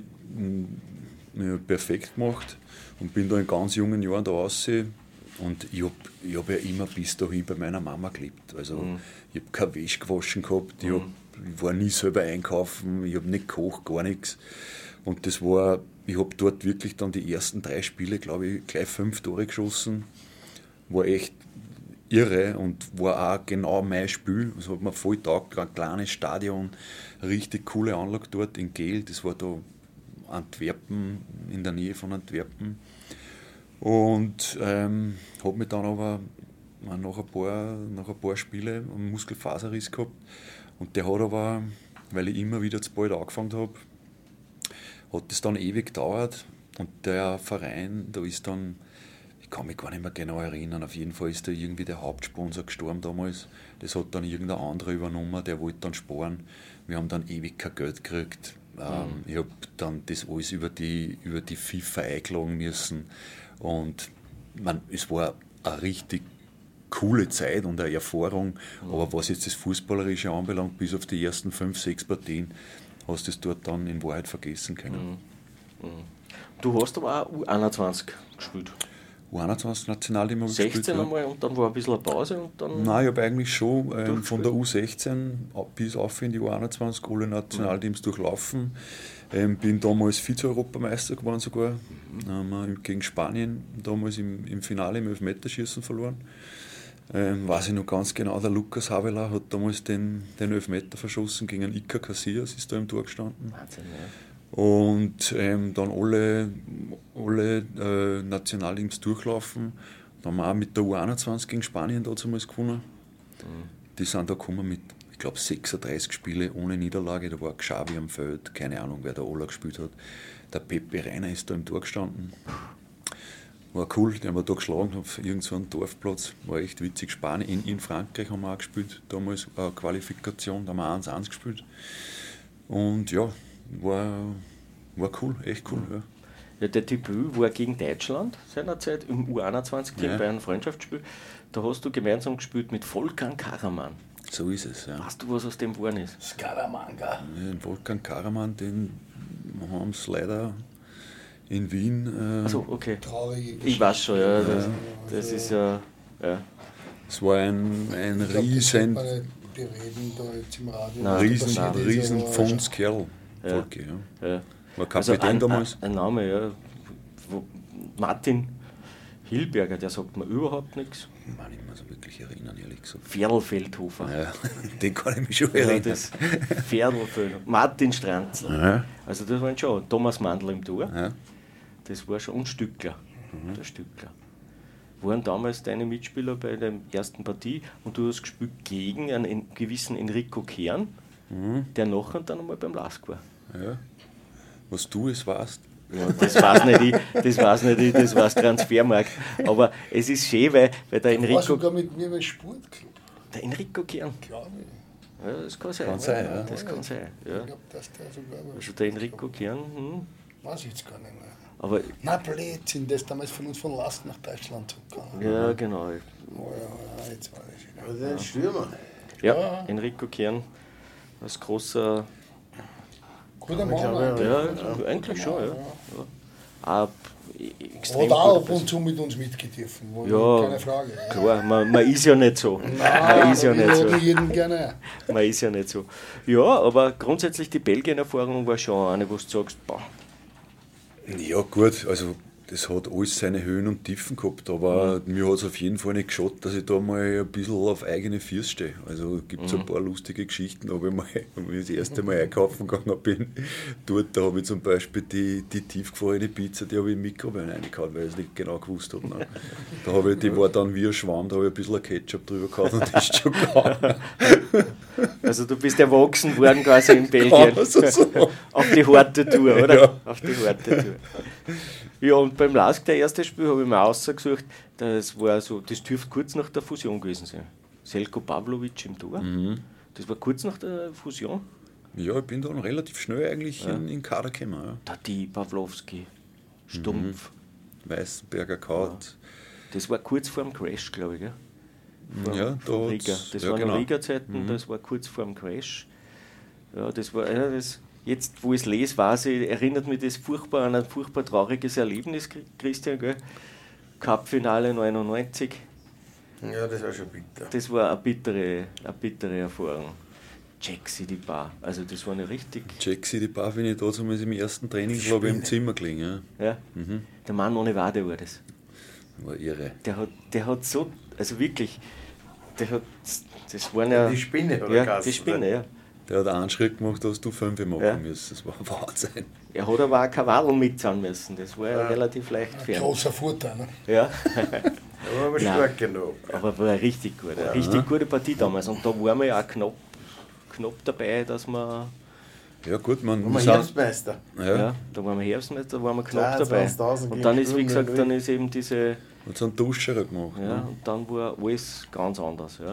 perfekt gemacht und bin da in ganz jungen Jahren da raus. Und ich hab ja immer bis dahin bei meiner Mama gelebt. Also ich habe keine Wäsche gewaschen gehabt, ich war nie selber einkaufen, ich habe nicht gekocht, gar nichts. Und ich habe dort wirklich dann die ersten 3 Spiele, glaube ich, gleich 5 Tore geschossen. War echt irre und war auch genau mein Spiel. Das hat mir voll getaugt, ein kleines Stadion, richtig coole Anlage dort in Gel. Das war da Antwerpen, in der Nähe von Antwerpen. Und habe mich dann aber nach ein paar Spielen einen Muskelfaserriss gehabt. Und der hat aber, weil ich immer wieder zu bald angefangen habe, hat das dann ewig gedauert. Und der Verein, da ist dann, ich kann mich gar nicht mehr genau erinnern, auf jeden Fall ist da irgendwie der Hauptsponsor gestorben damals. Das hat dann irgendein anderer übernommen, der wollte dann sparen. Wir haben dann ewig kein Geld gekriegt. Ich habe dann das alles über die FIFA einklagen müssen. Und es war eine richtig coole Zeit und eine Erfahrung, aber was jetzt das Fußballerische anbelangt, bis auf die ersten 5, 6 Partien, hast du es dort dann in Wahrheit vergessen können. Du hast aber auch U21 gespielt. U21 Nationalteam habe ich 16 gespielt, einmal und dann war ein bisschen eine Pause und dann... Nein, ich habe eigentlich schon von der U16 bis auf in die U21 alle Nationalteams durchlaufen. Bin damals Vize-Europameister geworden sogar. Haben wir gegen Spanien damals im Finale im Elfmeterschießen verloren. Weiß ich noch ganz genau, der Lucas Havela hat damals den Elfmeter verschossen gegen einen Iker Casillas, ist da im Tor gestanden. Wahnsinn, ja. Und dann alle Nationalteams durchlaufen. Dann haben wir auch mit der U21 gegen Spanien damals gewonnen. Die sind da gekommen mit, ich glaube, 36 Spiele ohne Niederlage. Da war Xavi am Feld, keine Ahnung, wer da alle gespielt hat. Der Pepe Reiner ist da im Tor gestanden. War cool, die haben wir da geschlagen auf irgendeinem Dorfplatz. War echt witzig. Spanien, in Frankreich haben wir auch gespielt, damals eine Qualifikation, da haben wir 1-1 gespielt. Und ja, war cool, echt cool. Ja. Ja, der Debüt war gegen Deutschland seinerzeit im U21-Team bei einem Freundschaftsspiel. Da hast du gemeinsam gespielt mit Volkan Karaman. So ist es, ja. Weißt du, was aus dem geworden ist? Scaramanga. Den Volkan Karaman, den haben sie leider in Wien. Achso, okay. Traurige Geschichte. Ich weiß schon, ja. Das ist ja. Es war ein riesen Die reden da jetzt im Radio. Nein, riesen Pfundskerl. Ja. Volke, ja. Ja. War Kapitän damals. Ein Name, ja. Martin Hilberger, der sagt mir überhaupt nichts. Ich kann mich nicht mehr so wirklich erinnern, ehrlich gesagt. Ferdl-Feldhofer. Ja, den kann ich mich schon Ja, erinnern. das Ferdl-Feldhofer. Martin Stranzl. Ja. Also das waren schon Thomas Mandl im Tor. Ja. Das war schon. Und Stückler. Der Stückler. Waren damals deine Mitspieler bei der ersten Partie und du hast gespielt gegen einen gewissen Enrico Kern, der nachher dann einmal beim LASK war. Ja. Was du es warst. Ja, das weiß nicht ich, das weiß Transfermarkt. Aber es ist schön, weil der Der war Enrico. sogar mit mir beim Sportclub, Der Enrico Kern. glaube ich. Ja, das kann sein. Kann sein, ja. Das kann sein. Ja. Ich glaube, dass der sogar war. Also der Enrico Kern. Weiß ich jetzt gar nicht mehr. Aber Na, Blödsinn, der ist damals von uns von Last nach Deutschland gegangen. ja, genau. Oh ja, jetzt weiß ich wieder. Also ein Stürmer. Ja, Enrico Kern als großer. Guter Mann. Ja, eigentlich schon, ja. Auch extrem Hat auch guter ab und zu mit uns mitgedürfen, Ja, keine Frage. Klar, man ist ja nicht so. Man ist ja wir nicht so. laden jeden gerne. Man ist ja nicht so. Ja, aber grundsätzlich die Belgien-Erfahrung war schon eine, wo du sagst, boah, Ja, gut, also das hat alles seine Höhen und Tiefen gehabt, aber mir hat es auf jeden Fall nicht geschaut, dass ich da mal ein bisschen auf eigene Füße stehe. Also gibt es ein paar lustige Geschichten, aber wenn ich das erste Mal einkaufen gegangen bin, dort, da habe ich zum Beispiel die tiefgefrorene Pizza, die habe ich in die Mikrowelle reingehauen, weil ich es nicht genau gewusst habe. Ne? Da habe ich, die war dann wie ein Schwamm, da habe ich ein bisschen Ketchup drüber gehauen und das ist schon gegangen. Also du bist erwachsen worden quasi in Belgien. Also so. Auf die harte Tour, oder? Ja. Auf die harte Tour. Ja, und beim LASK, der erste Spiel, habe ich mir ausgesucht, das dürfte kurz nach der Fusion gewesen sein. Selko Pavlovic im Tor. Das war kurz nach der Fusion. Ja, ich bin dann relativ schnell eigentlich in den Kader gekommen. Ja. Tati, Pawlowski, Stumpf. Weißenberger Kaut. Das war kurz vor dem Crash, glaube ich. Gell? Ja, Von da Riga. hat's- Das ja, waren genau. Riga-Zeiten, das war kurz vor dem Crash. Ja, das war jetzt, wo ich es lese, weiß ich, erinnert mich das furchtbar an ein furchtbar trauriges Erlebnis, Christian, gell? Cup-Finale 99. Ja, das war schon bitter. Das war eine bittere Erfahrung. Jack City Bar, also das war eine richtig. Jack City Bar bin ich da zumindest im ersten Training, glaube ich, im Zimmer gelegen. Ja. Ja, der Mann ohne Wade war das. War irre. Der hat so, also wirklich, das waren ja. Die Spinne, oder? Ja, Carsten? die Spinne, ja. Der hat einen Schritt gemacht, dass du 5 machen Ja. müssen. Das war Wahnsinn. Er hat aber auch kein Wadel mitzahlen müssen, das war ja relativ leicht fern. Großer Vorteil. Ne? Ja, Da war aber Nein. stark genug. aber war eine richtig gut, eine richtig gute Partie damals. Und da waren wir ja auch knapp dabei, dass wir, Ja gut, man Und wir sind- Herbstmeister. ja, da waren wir Herbstmeister, da waren wir knapp dabei. 22.000 Und dann ist, wie gegen gesagt, Sturm, dann ist eben diese, hat so einen Duscher gemacht. ja, Ne? und dann war alles ganz anders, ja.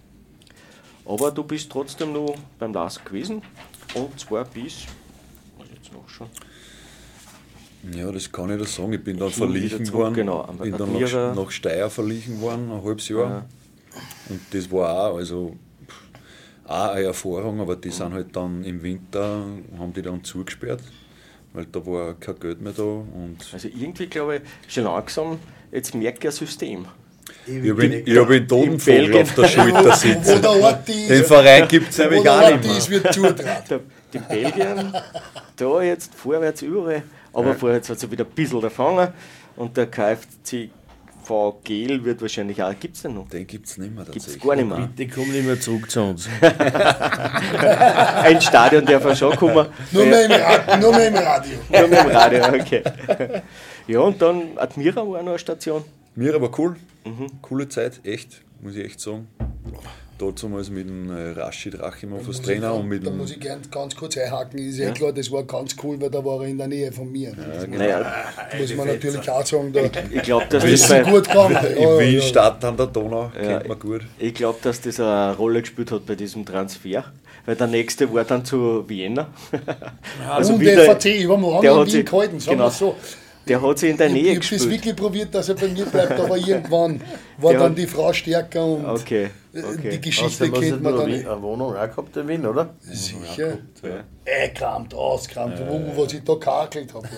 Aber du bist trotzdem noch beim LASK gewesen, und zwar bis, was jetzt noch schon, Ja, das kann ich da sagen. Ich bin dann Ich bin wieder verliehen zurück, worden. genau. Bin dann Admira. nach Steyr verliehen worden, ein halbes Jahr. Ja. Und das war auch, also auch eine Erfahrung, aber die sind halt dann im Winter, haben die dann zugesperrt, weil da war kein Geld mehr da. Und also irgendwie glaube ich, schon langsam, jetzt merke ich ein System. ich habe einen Totenvogel Belgien. auf der Schulter Wo sitzen. der Ort ist, Den Verein gibt es wo nämlich der auch Ort nicht mehr. ist, wird zutraut. Die Belgier, da jetzt vorwärts überall, aber vorwärts hat es wieder ein bisschen erfangen und der KFC Gel wird wahrscheinlich auch, gibt es den noch? Den gibt es nicht mehr Gibt es tatsächlich. gar nicht mehr. Die kommen nicht mehr zurück zu uns. Ein Stadion darf er schon kommen. Nur mehr im Radio. Nur mit dem Radio, okay. Ja, und dann Admira war noch eine Station. Mir aber cool. Coole Zeit, echt, muss ich echt sagen. Damals mit dem Rashid Rachimov als Trainer und mit Da dem. muss ich ganz kurz einhaken. Ist ja klar, das war ganz cool, weil da war er in der Nähe von mir. Naja, Muss man natürlich auch sagen, da ich glaube, dass ist das sie bei, gut gegangen. In Wien, Stadt an der Donau, kennt man gut. ich glaube, dass das eine Rolle gespielt hat bei diesem Transfer. Weil der nächste war dann zu Vienna. Und der FAC übermorgen der in hat Wien sich- gehalten, sagen genau. wir so. Der hat sich in der Ich Nähe habe das gespielt. wirklich probiert, dass er bei mir bleibt, aber irgendwann war Der dann hat- die Frau stärker und Okay, die okay. Geschichte Außerdem hast kennt du man noch dann eine Wohnung auch gehabt in Wien, oder? sicher. Ja. Kramt, auskramt, was ich da kakelt habe.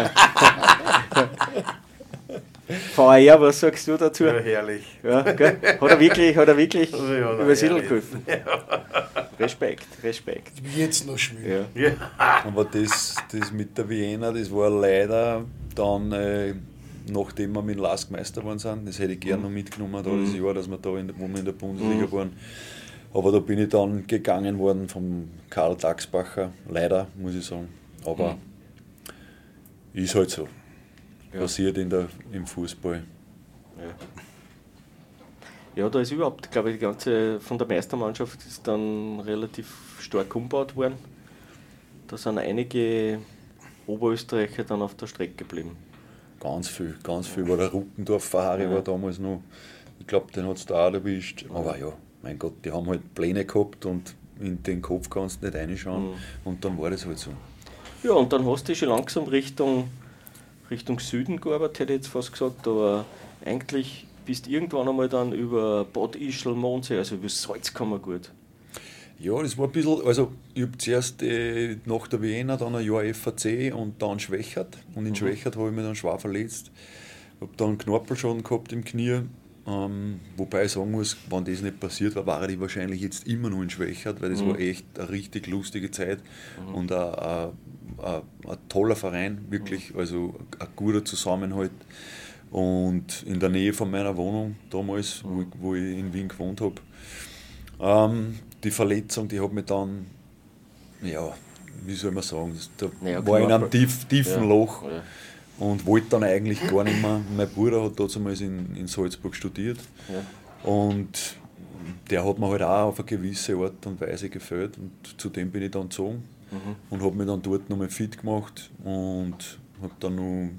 VR, was sagst du dazu? Ja, herrlich. Ja, gell? Hat er wirklich Ja, über Siedl ehrlich. geholfen? Respekt. Jetzt noch schwül. Ja. Aber das mit der Vienna, das war leider dann, nachdem wir mit LASK Meister geworden sind, das hätte ich gerne noch mitgenommen, da das Jahr, dass wir da, wo wir in der Bundesliga waren. Aber da bin ich dann gegangen worden vom Karl Dachsbacher, leider, muss ich sagen. Aber ist halt so. Passiert im Fußball. Ja, da ist überhaupt, glaube ich, die ganze von der Meistermannschaft ist dann relativ stark umgebaut worden. Da sind einige Oberösterreicher dann auf der Strecke geblieben. Ganz viel. War der Ruckendorf Ferrari war damals noch, ich glaube, den hat es da auch erwischt. Aber ja, mein Gott, die haben halt Pläne gehabt und in den Kopf kannst du nicht reinschauen. Und dann war das halt so. Ja, und dann hast du schon langsam Richtung Süden gearbeitet, hätte ich jetzt fast gesagt, aber eigentlich bist irgendwann einmal dann über Bad Ischl, Mondsee, also über Salzkammergut. Ja, das war ein bisschen, also ich habe zuerst nach der Vienna dann ein Jahr FAC und dann Schwächert. Und in Schwächert habe ich mich dann schwer verletzt. Habe dann einen Knorpelschaden gehabt im Knie Wobei ich sagen muss, wenn das nicht passiert wäre, wäre ich wahrscheinlich jetzt immer noch in Schwächert, weil das war echt eine richtig lustige Zeit und ein toller Verein, wirklich, also ein guter Zusammenhalt. Und in der Nähe von meiner Wohnung damals, wo ich in Wien gewohnt habe, die Verletzung, die hat mich dann, ja, wie soll man sagen, da war ich in einem tiefen Loch. Ja. Und wollte dann eigentlich gar nicht mehr. Mein Bruder hat damals in Salzburg studiert und der hat mir halt auch auf eine gewisse Art und Weise gefällt und zu dem bin ich dann gezogen und habe mich dann dort nochmal fit gemacht und habe dann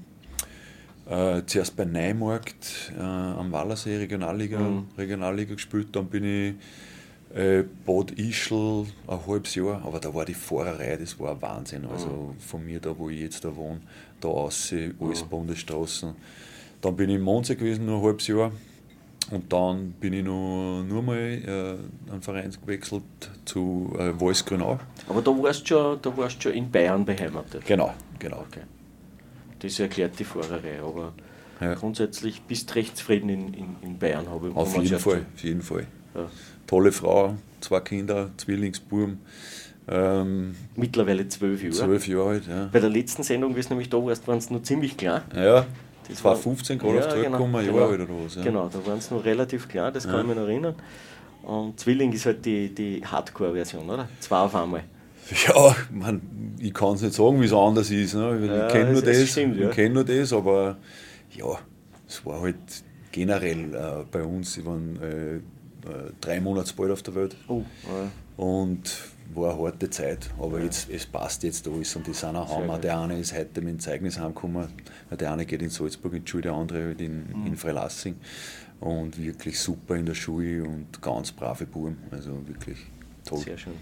noch zuerst bei Neumarkt am Wallersee Regionalliga gespielt, dann bin ich Bad Ischl ein halbes Jahr, aber da war die Fahrerei, das war ein Wahnsinn. Also von mir, da wo ich jetzt da wohne, da raus, alles Bundesstraßen. Dann bin ich in Monza gewesen, noch ein halbes Jahr. Und dann bin ich nur mal an Verein gewechselt zu Walsgrünau. Aber da warst du schon in Bayern beheimatet? Genau. Okay. Das erklärt die Fahrerei, aber grundsätzlich bist du recht zufrieden in Bayern, habe ich auf jeden Fall. Ja. Tolle Frau, 2 Kinder, Zwillingsbuben. Mittlerweile 12 Jahre. 12 Jahre alt, ja. Bei der letzten Sendung, wie du nämlich da warst, waren es noch ziemlich klein. Ja, das war 15 gerade auf die Welt gekommen, ein Jahr alt oder was. Ja. Genau, da waren es noch relativ klein, das kann ich mich noch erinnern. Und Zwilling ist halt die Hardcore-Version, oder? 2 auf einmal. Ja, ich kann es nicht sagen, wie es anders ist. Ne? Ich kenne nur das, aber ja, es war halt generell bei uns, ich war 3 Monate bald auf der Welt und war eine harte Zeit, aber jetzt, es passt jetzt alles und die sind auch heim. Der eine ist heute mit dem Zeugnis heimgekommen, der eine geht in Salzburg in die Schule, der andere halt in Freilassing und wirklich super in der Schule und ganz brave Buben, also wirklich toll. Sehr schön.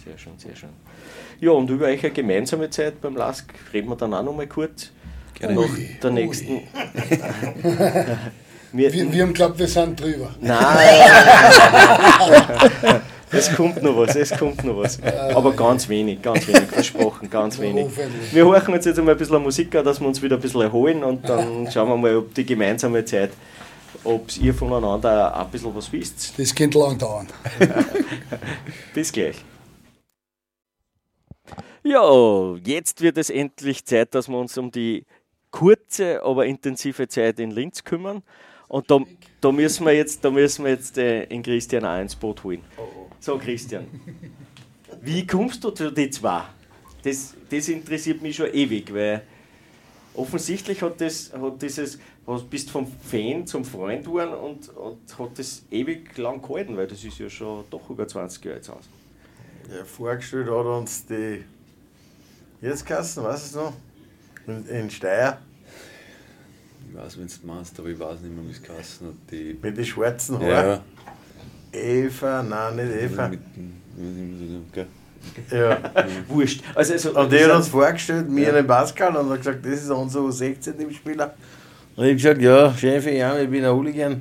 Ja, und über eure gemeinsame Zeit beim LASK reden wir dann auch noch mal kurz. Gerne. Nach der nächsten. Wir haben geglaubt, wir sind drüber. Nein! Es kommt noch was. Aber ganz wenig, versprochen, ganz wenig. Wir horchen uns jetzt einmal ein bisschen Musik an, dass wir uns wieder ein bisschen erholen und dann schauen wir mal, ob die gemeinsame Zeit, ob ihr voneinander auch ein bisschen was wisst. Das könnte lang dauern. Bis gleich. Ja, jetzt wird es endlich Zeit, dass wir uns um die kurze, aber intensive Zeit in Linz kümmern. Und da müssen wir jetzt den Christian auch ins Boot holen. So, Christian, wie kommst du zu den 2? Das interessiert mich schon ewig, weil offensichtlich bist vom Fan zum Freund geworden und hat das ewig lang gehalten, weil das ist ja schon doch über 20 Jahre jetzt aus. Ja, vorgestellt hat uns die Jetzkassen, weißt du noch? In Steyr. Ich weiß, wenn du meinst, aber ich weiß nicht mehr, wie es geheißen hat. Mit den schwarzen Haaren. Ja. Eva, nein, nicht Eva. Ja. Wurscht. Also, und die hat uns vorgestellt, mir den Pascal, und hat gesagt, das ist unser U16-Spieler. Und ich habe gesagt, ja, Chef, ja, ich bin ein Hooligan.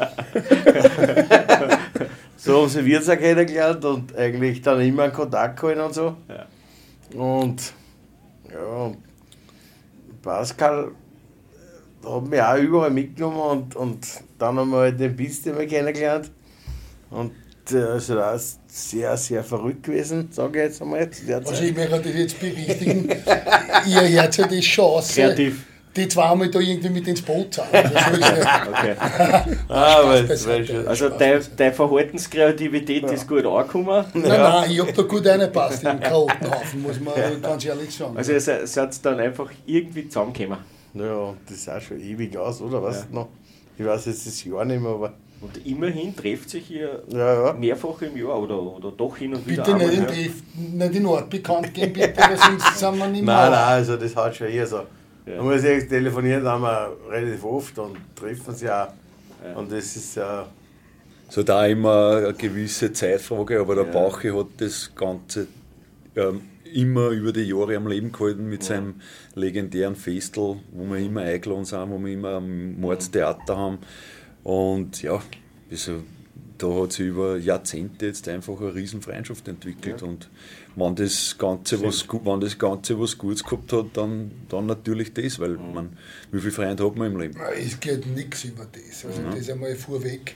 So haben sie wir auch kennengelernt und eigentlich dann immer in Kontakt gehalten und so. Ja. Und ja, Pascal hat mich auch überall mitgenommen und dann haben wir halt den Piste mal kennengelernt. Und also das ist sehr, sehr verrückt gewesen, sage ich jetzt einmal. Also ich möchte das jetzt berichtigen, ihr hört ja die Chance, kreativ, die 2 Mal da irgendwie mit ins Boot zu haben. Okay. Also deine Verhaltenskreativität ist gut angekommen. Nein, ich habe da gut reingepasst in den Chaotenhaufen, muss man ganz ehrlich sagen. Also ihr seid dann einfach irgendwie zusammengekommen. Ja, das ist auch schon ewig aus, oder? Weißt du noch? Ich weiß jetzt das Jahr nicht mehr, aber... Und immerhin trefft sich hier mehrfach im Jahr oder doch hin und wieder. Bitte nicht in Ort bekannt geben, bitte, sonst sind wir nicht mehr. Nein, also das hat schon eher so. Ja. Da muss ich telefonieren, da haben wir relativ oft und treffen sie auch. Ja. Und das ist ja... So da immer eine gewisse Zeitfrage, aber der Bauchi hat das Ganze immer über die Jahre am Leben gehalten mit seinem legendären Festel, wo wir immer eingeladen sind, wo wir immer am Mordstheater haben. Und ja, also da hat sich über Jahrzehnte jetzt einfach eine riesen Freundschaft entwickelt. Und wenn das Ganze was Gutes gehabt hat, dann natürlich das, weil wie viele Freunde hat man im Leben? Es geht nichts über das. Also das einmal vorweg.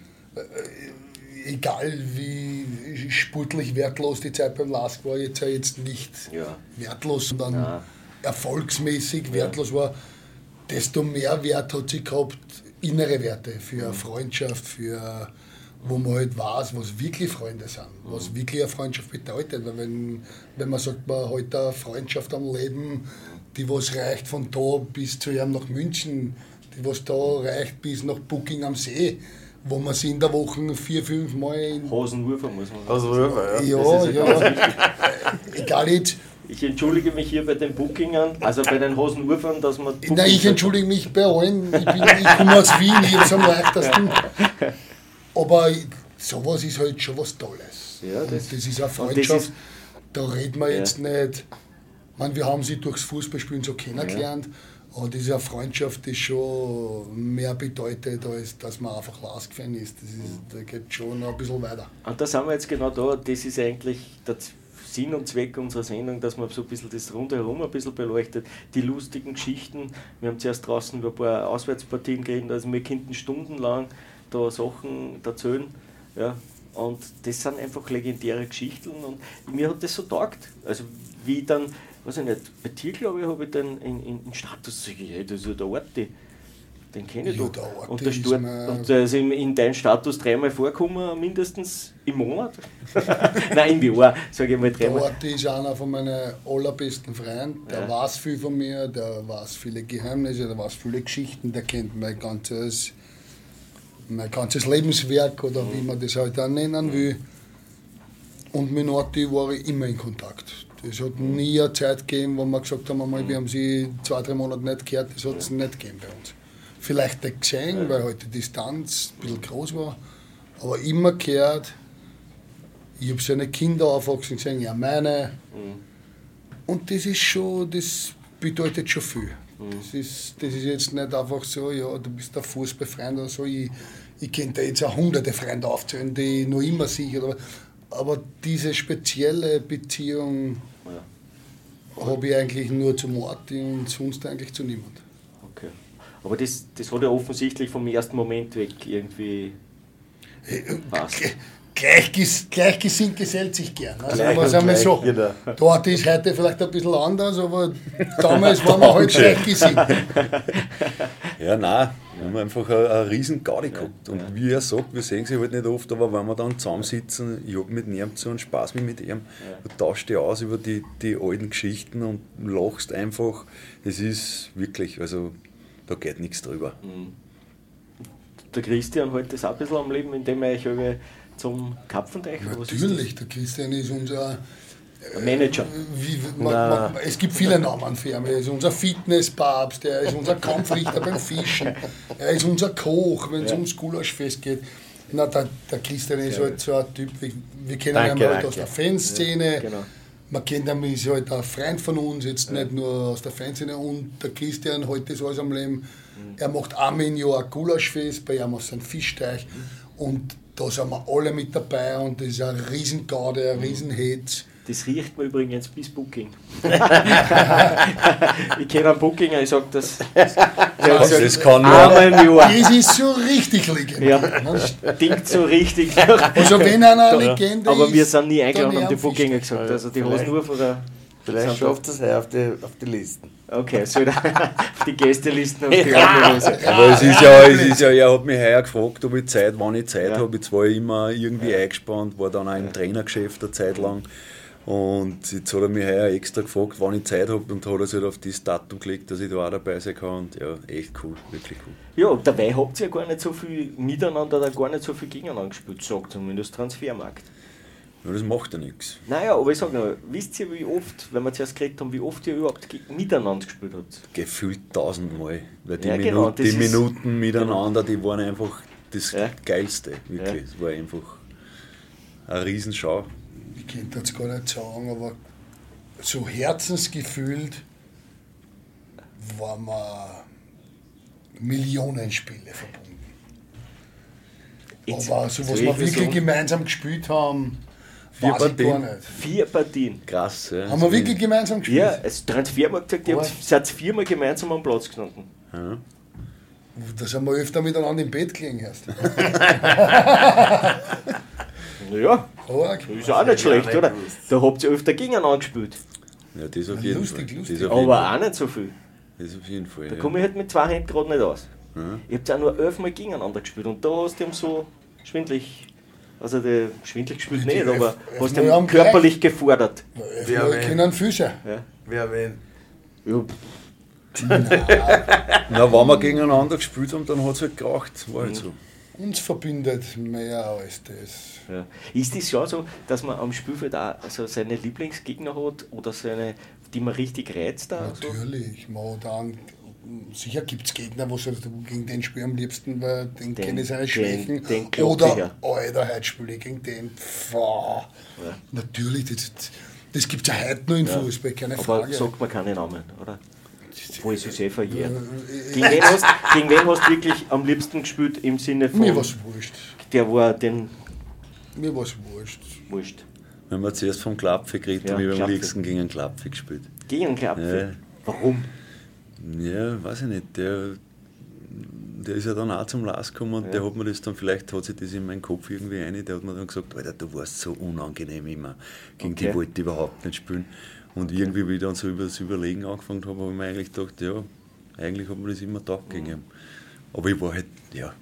Egal wie sportlich wertlos die Zeit beim LASK war, jetzt nicht wertlos, sondern erfolgsmäßig wertlos war, desto mehr Wert hat sie gehabt, innere Werte für eine Freundschaft, für wo man halt weiß, was wirklich Freunde sind, was wirklich eine Freundschaft bedeutet. Weil wenn man sagt, man hat heute eine Freundschaft am Leben, die was reicht von da bis zu ihm nach München, die was da reicht bis nach Bucking am See, wo man sie in der Woche 4-5 Mal in Hosenwürfer muss man sagen. Hosenwürfer, ja. Egal jetzt. Ich entschuldige mich hier bei den Bookingern, also bei den Hosenwürfern, dass man... Nein, ich entschuldige mich bei allen. Ich komme aus Wien, ich habe es am leichtesten. Aber sowas ist halt schon was Tolles. Ja, das ist eine Freundschaft, da reden wir jetzt nicht. Wir haben sie durchs Fußballspielen so kennengelernt, aber das ist eine Freundschaft, die schon mehr bedeutet, als dass man einfach LASK-Fan ist. Da geht schon noch ein bisschen weiter. Und da sind wir jetzt genau da, das ist eigentlich der Sinn und Zweck unserer Sendung, dass man so ein bisschen das rundherum ein bisschen beleuchtet, die lustigen Geschichten. Wir haben zuerst draußen über ein paar Auswärtspartien geredet, also wir könnten stundenlang da Sachen erzählen. Ja. Und das sind einfach legendäre Geschichten und mir hat das so taugt. Also wie dann, weiß ich nicht, bei dir glaube ich, habe ich dann in Status gesagt, hey, das ist ja der Arti, den kenne ich doch. Und der ist in deinem Status 3-mal vorgekommen, mindestens im Monat. Nein, im Jahr, sage ich mal 3-mal. Der Arti ist einer von meinen allerbesten Freunden, der weiß viel von mir, der weiß viele Geheimnisse, der weiß viele Geschichten, der kennt mein ganzes Lebenswerk oder wie man das halt auch nennen will. Und mit Arti war ich immer in Kontakt. Es hat nie eine Zeit gegeben, wo wir gesagt haben, wir haben sie 2-3 Monate nicht gehört, das hat es nicht gegeben bei uns. Vielleicht nicht gesehen, weil halt die Distanz ein bisschen groß war, aber immer gehört. Ich habe seine Kinder aufwachsen gesehen, ja meine. Und das ist schon, das bedeutet schon viel. Das ist jetzt nicht einfach so, ja, du bist ein Fußballfreund oder so. Ich könnte jetzt auch hunderte Freunde aufzählen, die ich noch immer sehe. Aber diese spezielle Beziehung habe ich eigentlich nur zu Martin und sonst eigentlich zu niemand. Okay. Aber das hat ja offensichtlich vom ersten Moment weg irgendwie passt. Gleichgesinnt gesellt sich gern. Also was einmal so. Dort ist heute vielleicht ein bisschen anders, aber damals waren wir halt gleichgesinnt. Ja, nein, wir haben einfach eine riesen Gaudi gehabt. Und wie er sagt, wir sehen sie halt nicht oft, aber wenn wir dann zusammensitzen, ich habe mit ihm so einen Spaß mit ihm, du tauschst dich aus über die alten Geschichten und lachst einfach. Es ist wirklich, also da geht nichts drüber. Der Christian hält das auch ein bisschen am Leben, indem er euch zum Kapfenteich? Natürlich, der Christian ist unser Manager. Es gibt viele Namen für ihn. Er ist unser Fitnesspapst, er ist unser Kampfrichter beim Fischen, er ist unser Koch, wenn es ums Gulaschfest geht. Na, der Christian ist halt so ein Typ, wir kennen ihn halt aus der Fanszene. Genau. Man kennt ihn, ist halt ein Freund von uns, jetzt nicht nur aus der Fanszene. Und der Christian hält das alles am Leben. Er macht einmal im Jahr ein Gulaschfest, bei ihm auf seinem Fischteich. Und da sind wir alle mit dabei und das ist ein Riesengaude, ein Riesenhetz. Das riecht mir übrigens bis Booking. Ich kenne einen Bookinger, ich sage das. Das kann nur. Das ist so richtig legendär. Ja, stinkt so richtig. Also wenn einer eine Legende aber ist, wir sind nie eingeladen, haben die Bookinger gesagt. Also die Hosenwurf oder... Vielleicht schafft es auf die Listen. Okay, so auf die Gästelisten, auf die Anmelose. Aber es ist ja, er hat mich heuer gefragt, ob ich Zeit, wann ich Zeit habe. Ich war immer irgendwie eingespannt, war dann auch im Trainergeschäft eine Zeit lang. Und jetzt hat er mich heuer extra gefragt, wann ich Zeit habe, und hat er sich halt auf das Datum gelegt, dass ich da auch dabei sein kann. Und ja, echt cool, wirklich cool. Ja, und dabei habt ihr ja gar nicht so viel miteinander oder gar nicht so viel gegeneinander gespielt, sagt zumindest Transfermarkt. Ja, das macht ja nichts. Naja, aber ich sage noch, wisst ihr, wie oft, wenn wir zuerst geredet haben, wie oft ihr überhaupt miteinander gespielt habt? Gefühlt 1000-mal. Weil die, die Minuten miteinander, die waren einfach das Geilste. Wirklich. Es war einfach eine Riesenschau. Ich könnte jetzt gar nicht sagen, aber so herzensgefühlt waren wir Millionen Spiele verbunden. Aber so, was wir wirklich gemeinsam gespielt haben, Vier weiß ich gar Partien. nicht. 4 Partien. Krass, ja. Haben wir wirklich gemeinsam gespielt? Ja, es hat viermal gesagt, ihr seid 4-mal gemeinsam am Platz gestanden. Ja. Da sind wir öfter miteinander im Bett gelegen erst. Ja, Arg. ist auch nicht schlecht, oder? Da habt ihr öfter gegeneinander gespielt. Ja, das auf jeden Lustig, Fall. lustig. Das auf jeden Aber Fall. auch nicht so viel. Das auf jeden Fall. Da Ja. komme ich halt mit 2 Händen gerade nicht aus. Ja. Ich hab auch nur 11 Mal gegeneinander gespielt und da hast du ihm so schwindlig, also schwindlig gespielt nicht, aber hast Mal du am ihm körperlich gefordert. Wir können Füße. Wer wen? Ja, Na, wenn wir gegeneinander gespielt haben, dann hat es halt geraucht. War halt so. Uns verbindet mehr als das. ja. Ist das schon so, dass man am Spielfeld auch also seine Lieblingsgegner hat oder seine, die man richtig reizt? Da, so? Natürlich. Sicher gibt es Gegner, wo du gegen den spielst am liebsten, weil den kenne ich seine Schwächen. den klopft sicher. Oder, Alter, heute spiele ich gegen den. Pfah. Natürlich, das gibt es ja heute noch im Fußball, keine Aber Frage. sagt man keine Namen, oder? Wo ist es eh verjährt. Gegen wen hast du wirklich am liebsten gespielt im Sinne von, Mir war es wurscht. der war den Mir war es wurscht. wurscht? Wenn wir zuerst vom Klapfe geredet Ja, haben, ich habe am Klapfe. liebsten gegen einen Klapfe gespielt. Gegen Klapfe? Warum? Ja, weiß ich nicht. Der ist ja dann auch zum Last gekommen und der hat mir das dann, vielleicht hat sich das in meinen Kopf irgendwie rein, der hat mir dann gesagt, Alter, du warst so unangenehm immer. Gegen die wollte ich überhaupt nicht spielen. Und irgendwie, wie ich dann so über das Überlegen angefangen habe, habe ich mir eigentlich gedacht, ja, eigentlich hat mir das immer gedacht gegen ihn. Aber ich war halt, ja,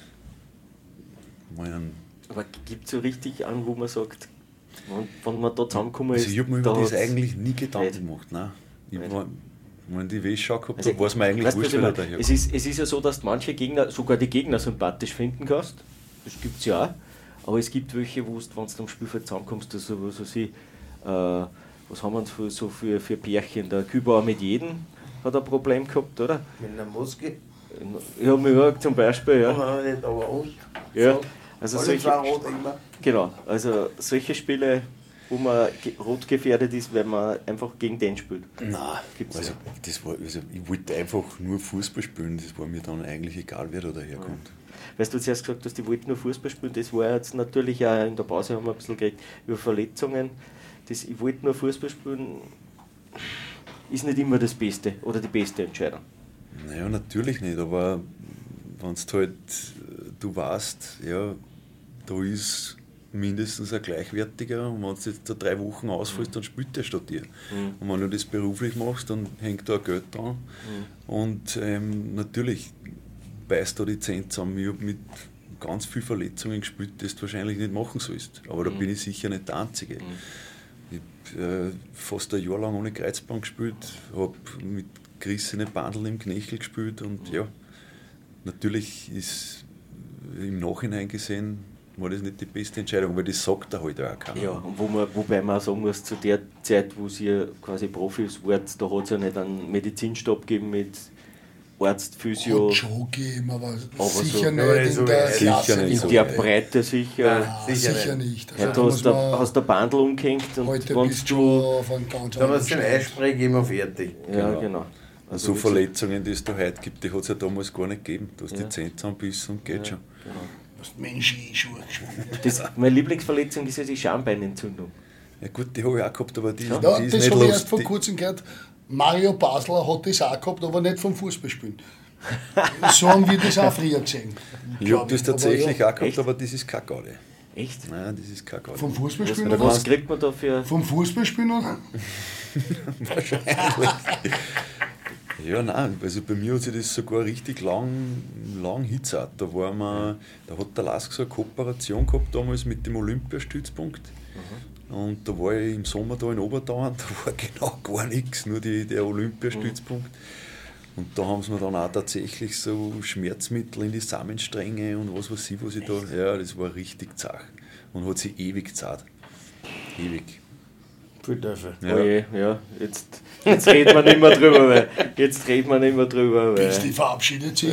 Aber gibt es so richtig an, wo man sagt, wenn man da zusammengekommen ist, also ich habe mir da über das hat's- eigentlich nie Gedanken nicht. gemacht. Nein. Ich Nicht. war, wenn die Wäsche gehabt Also, habe, war es mir eigentlich weißt du, wurscht, was ich wer meine? da daher es ist ja so, dass du manche Gegner, sogar die Gegner sympathisch finden kannst. Das gibt es ja auch. Aber es gibt welche, wo du, wenn du am Spielfeld zusammenkommst, also, was haben wir denn so für Pärchen? Der Kübauer mit jedem hat ein Problem gehabt, oder? Mit einer Moske? Ja, mit Jörg zum Beispiel, ja. Aber nicht, aber uns. Ja, So. also Alle solche, zwei rot immer. genau, also solche Spiele, wo man rot gefährdet ist, wenn man einfach gegen den spielt. Nein, Gibt's also, ich wollte einfach nur Fußball spielen, das war mir dann eigentlich egal, wer da daherkommt. Weißt du, zuerst gesagt hast, die wollten nur Fußball spielen, das war jetzt natürlich auch in der Pause, haben wir ein bisschen geredet über Verletzungen. Ich wollte nur Fußball spielen, ist nicht immer das Beste oder die beste Entscheidung. Naja, natürlich nicht, aber wenn du halt, du weißt, ja, da ist mindestens ein Gleichwertiger und wenn du jetzt da 3 Wochen ausfällst, dann spielt der statt dir. Und wenn du das beruflich machst, dann hängt da Geld dran. Und natürlich beißt da die Zähne zusammen. Ich habe mit ganz vielen Verletzungen gespielt, das du wahrscheinlich nicht machen sollst. Aber da bin ich sicher nicht der Einzige. Ich habe fast ein Jahr lang ohne Kreuzband gespielt, habe mit gerissenen Bandeln im Knöchel gespielt und ja, natürlich ist im Nachhinein gesehen, war das nicht die beste Entscheidung, weil das sagt er halt auch keiner. Ja, und wobei man auch sagen muss, zu der Zeit, wo ihr quasi Profis wart, da hat es ja nicht einen Medizinstab gegeben mit Arzt, Physio, Hat schon gegeben, aber Aber sicher so- nicht aber in so- der sicher Klasse. nicht in so. der Breite sicher. Ja, Sicher sicher nicht. Heute da muss hast du man- hast der Bandel umgehängt und Heute wenn bist du auf einem ganz Da muss anderen den Stand. Eisspray geben wir fertig. Ja, genau. Also wie so gesagt, Verletzungen, die es da heute gibt, die hat es ja damals gar nicht gegeben. Du hast die Zähne zusammenbissen und geht schon. Genau. Du hast Mensch-Schuhe gespielt. Meine Lieblingsverletzung ist ja die Schambeinentzündung. Ja gut, die habe ich auch gehabt, aber die, Ja, die ist das nicht habe ich erst vor lustig. kurzem gehört. Mario Basler hat das auch gehabt, aber nicht vom Fußballspielen. So haben wir das auch früher gesehen. Ich glaub habe das Aber tatsächlich ja, auch gehabt, Echt? aber das ist keine Gaude. Echt? Nein, das ist keine Gaude. vom Fußballspielen Was, oder was kriegt man da für. Vom Fußballspielen oder? Ja, nein, also bei mir hat sich das sogar richtig lang hitzert. Da hat der Lask so eine Kooperation gehabt damals mit dem Olympiastützpunkt. Und da war ich im Sommer da in Obertauern, da war genau gar nichts, nur der Olympiastützpunkt. Und da haben sie mir dann auch tatsächlich so Schmerzmittel in die Samenstränge und was weiß ich, was ich da. Ja, das war richtig zart. Und hat sich ewig gezahlt. Ewig. Viel Teufel. Ja. Oh je, ja, jetzt redet man nicht mehr drüber, weil. Jetzt redet man nicht mehr drüber, weil. Die verabschiedet sich.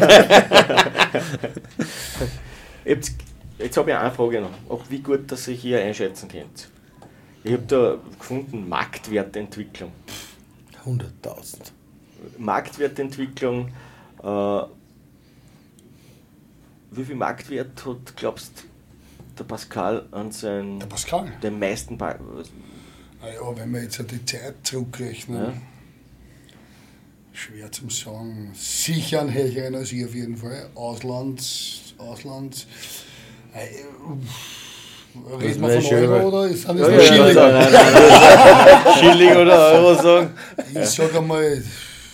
Jetzt habe ich eine Frage noch, ob wie gut dass ihr hier einschätzen könnt. Ich habe da gefunden, Marktwertentwicklung. 100.000. Marktwertentwicklung, Wie viel Marktwert hat, glaubst der Pascal an seinen, Der Pascal. den meisten Ja, wenn wir jetzt die Zeit zurückrechnen, Ja. schwer zum sagen. Sicher einen höheren als ich auf jeden Fall. Auslands. Reden wir wäre von schön, Euro oder sind das Ja, nur ja, Schilling? nein. Schilling oder Euro sagen? Ich sage einmal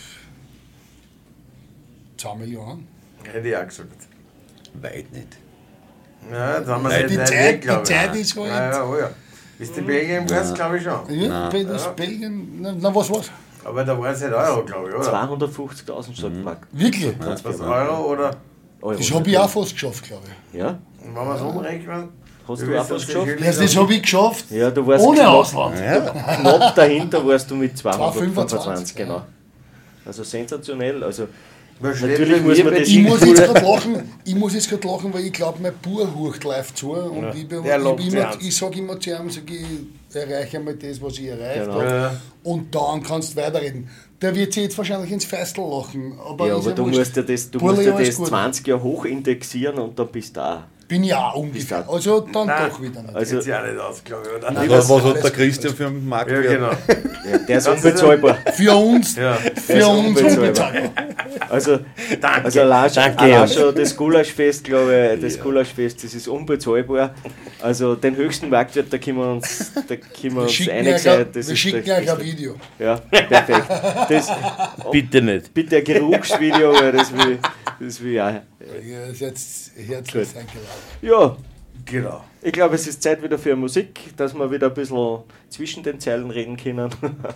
2 Millionen. Hätte ich auch gesagt. Weit nicht. Ja, jetzt haben wir Weil es die nicht Zeit- weg, glaub die ich. Zeit ist halt- Ja. Ist die Belgien im West, glaube ich schon. Ja, Belgien, na was war's? Aber da war es nicht Euro, glaube ich, oder? 250.000 sagt Markt. Wirklich? Was Euro oder? Das habe ich auch fast geschafft, glaube ich. Ja? Wenn wir es umrechnen? Hast wie du auch ist das was die geschafft? Schilling? Ja, das habe ich geschafft. Ja, du warst Ohne knapp, Ausland. knapp dahinter warst du mit 225, 225, genau. Also sensationell. Also Wir stehen natürlich bei muss mir man bei das Ich muss jetzt gerade lachen, weil ich glaube, mein Bauerhucht läuft zu. Und der lockt sie an. ich sage immer zu ihm, ich erreiche einmal das, was ich erreicht Genau. habe. Ja. Und dann kannst du weiterreden. Der wird sich jetzt wahrscheinlich ins Feistel lachen. Aber, ja, ist aber du wurscht. musst ja das, du Burli, musst ja alles das gut. 20 Jahre hochindexieren und dann bist du da. Bin ich auch ungefähr. Bist Also dann Nein. doch wieder nicht. Also Sieht sich auch nicht aus, glaube ich, oder? Was hat der Christian für einen Ja, Marktwert? genau. ja, der ist unbezahlbar. Für uns, Ja. für ist uns unbezahlbar. unbezahlbar. Also, Danke. also allein Danke. schon das Gulaschfest, glaube ich, das Gulaschfest, das ist unbezahlbar. Also den höchsten Marktwert, da können wir uns Wir schicken einig euch sein. ein- Das wir ist schicken der- euch ein Video. Ja, perfekt. Das, Bitte nicht. bitte ein Geruchsvideo, weil das will ich auch. Ihr seid herzlich Gut. eingeladen. Ja, Genau. ich glaube, es ist Zeit wieder für Musik, dass wir wieder ein bisschen zwischen den Zeilen reden können.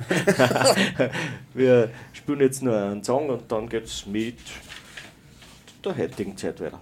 Wir spielen jetzt nur einen Song und dann geht es mit der heutigen Zeit weiter.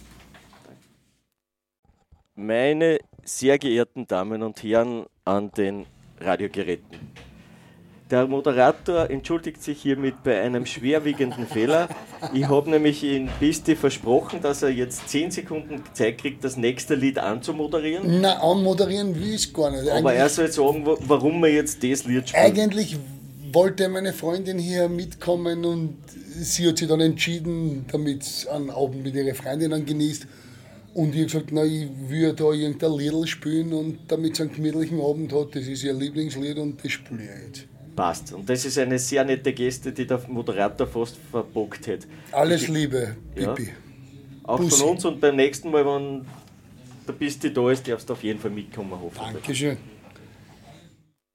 Meine sehr geehrten Damen und Herren an den Radiogeräten. Der Moderator entschuldigt sich hiermit bei einem schwerwiegenden Fehler. Ich habe nämlich in Pisti versprochen, dass er jetzt 10 Sekunden Zeit kriegt, das nächste Lied anzumoderieren. Nein, anmoderieren will ich gar nicht. Aber er soll sagen, warum wir jetzt das Lied spielen. Eigentlich wollte meine Freundin hier mitkommen und sie hat sich dann entschieden, damit sie einen Abend mit ihrer Freundin genießt. Und ich habe gesagt, na, ich will da irgendein Lied spielen und damit sie einen gemütlichen Abend hat. Das ist ihr Lieblingslied und das spiele ich jetzt. Passt. Und das ist eine sehr nette Geste, die der Moderator fast verbockt hätte. Alles Liebe, Ja. Pipi. Auch Bussi. von uns und beim nächsten Mal, wenn der Pisti da ist, darfst du auf jeden Fall mitkommen, hoffentlich. Dankeschön.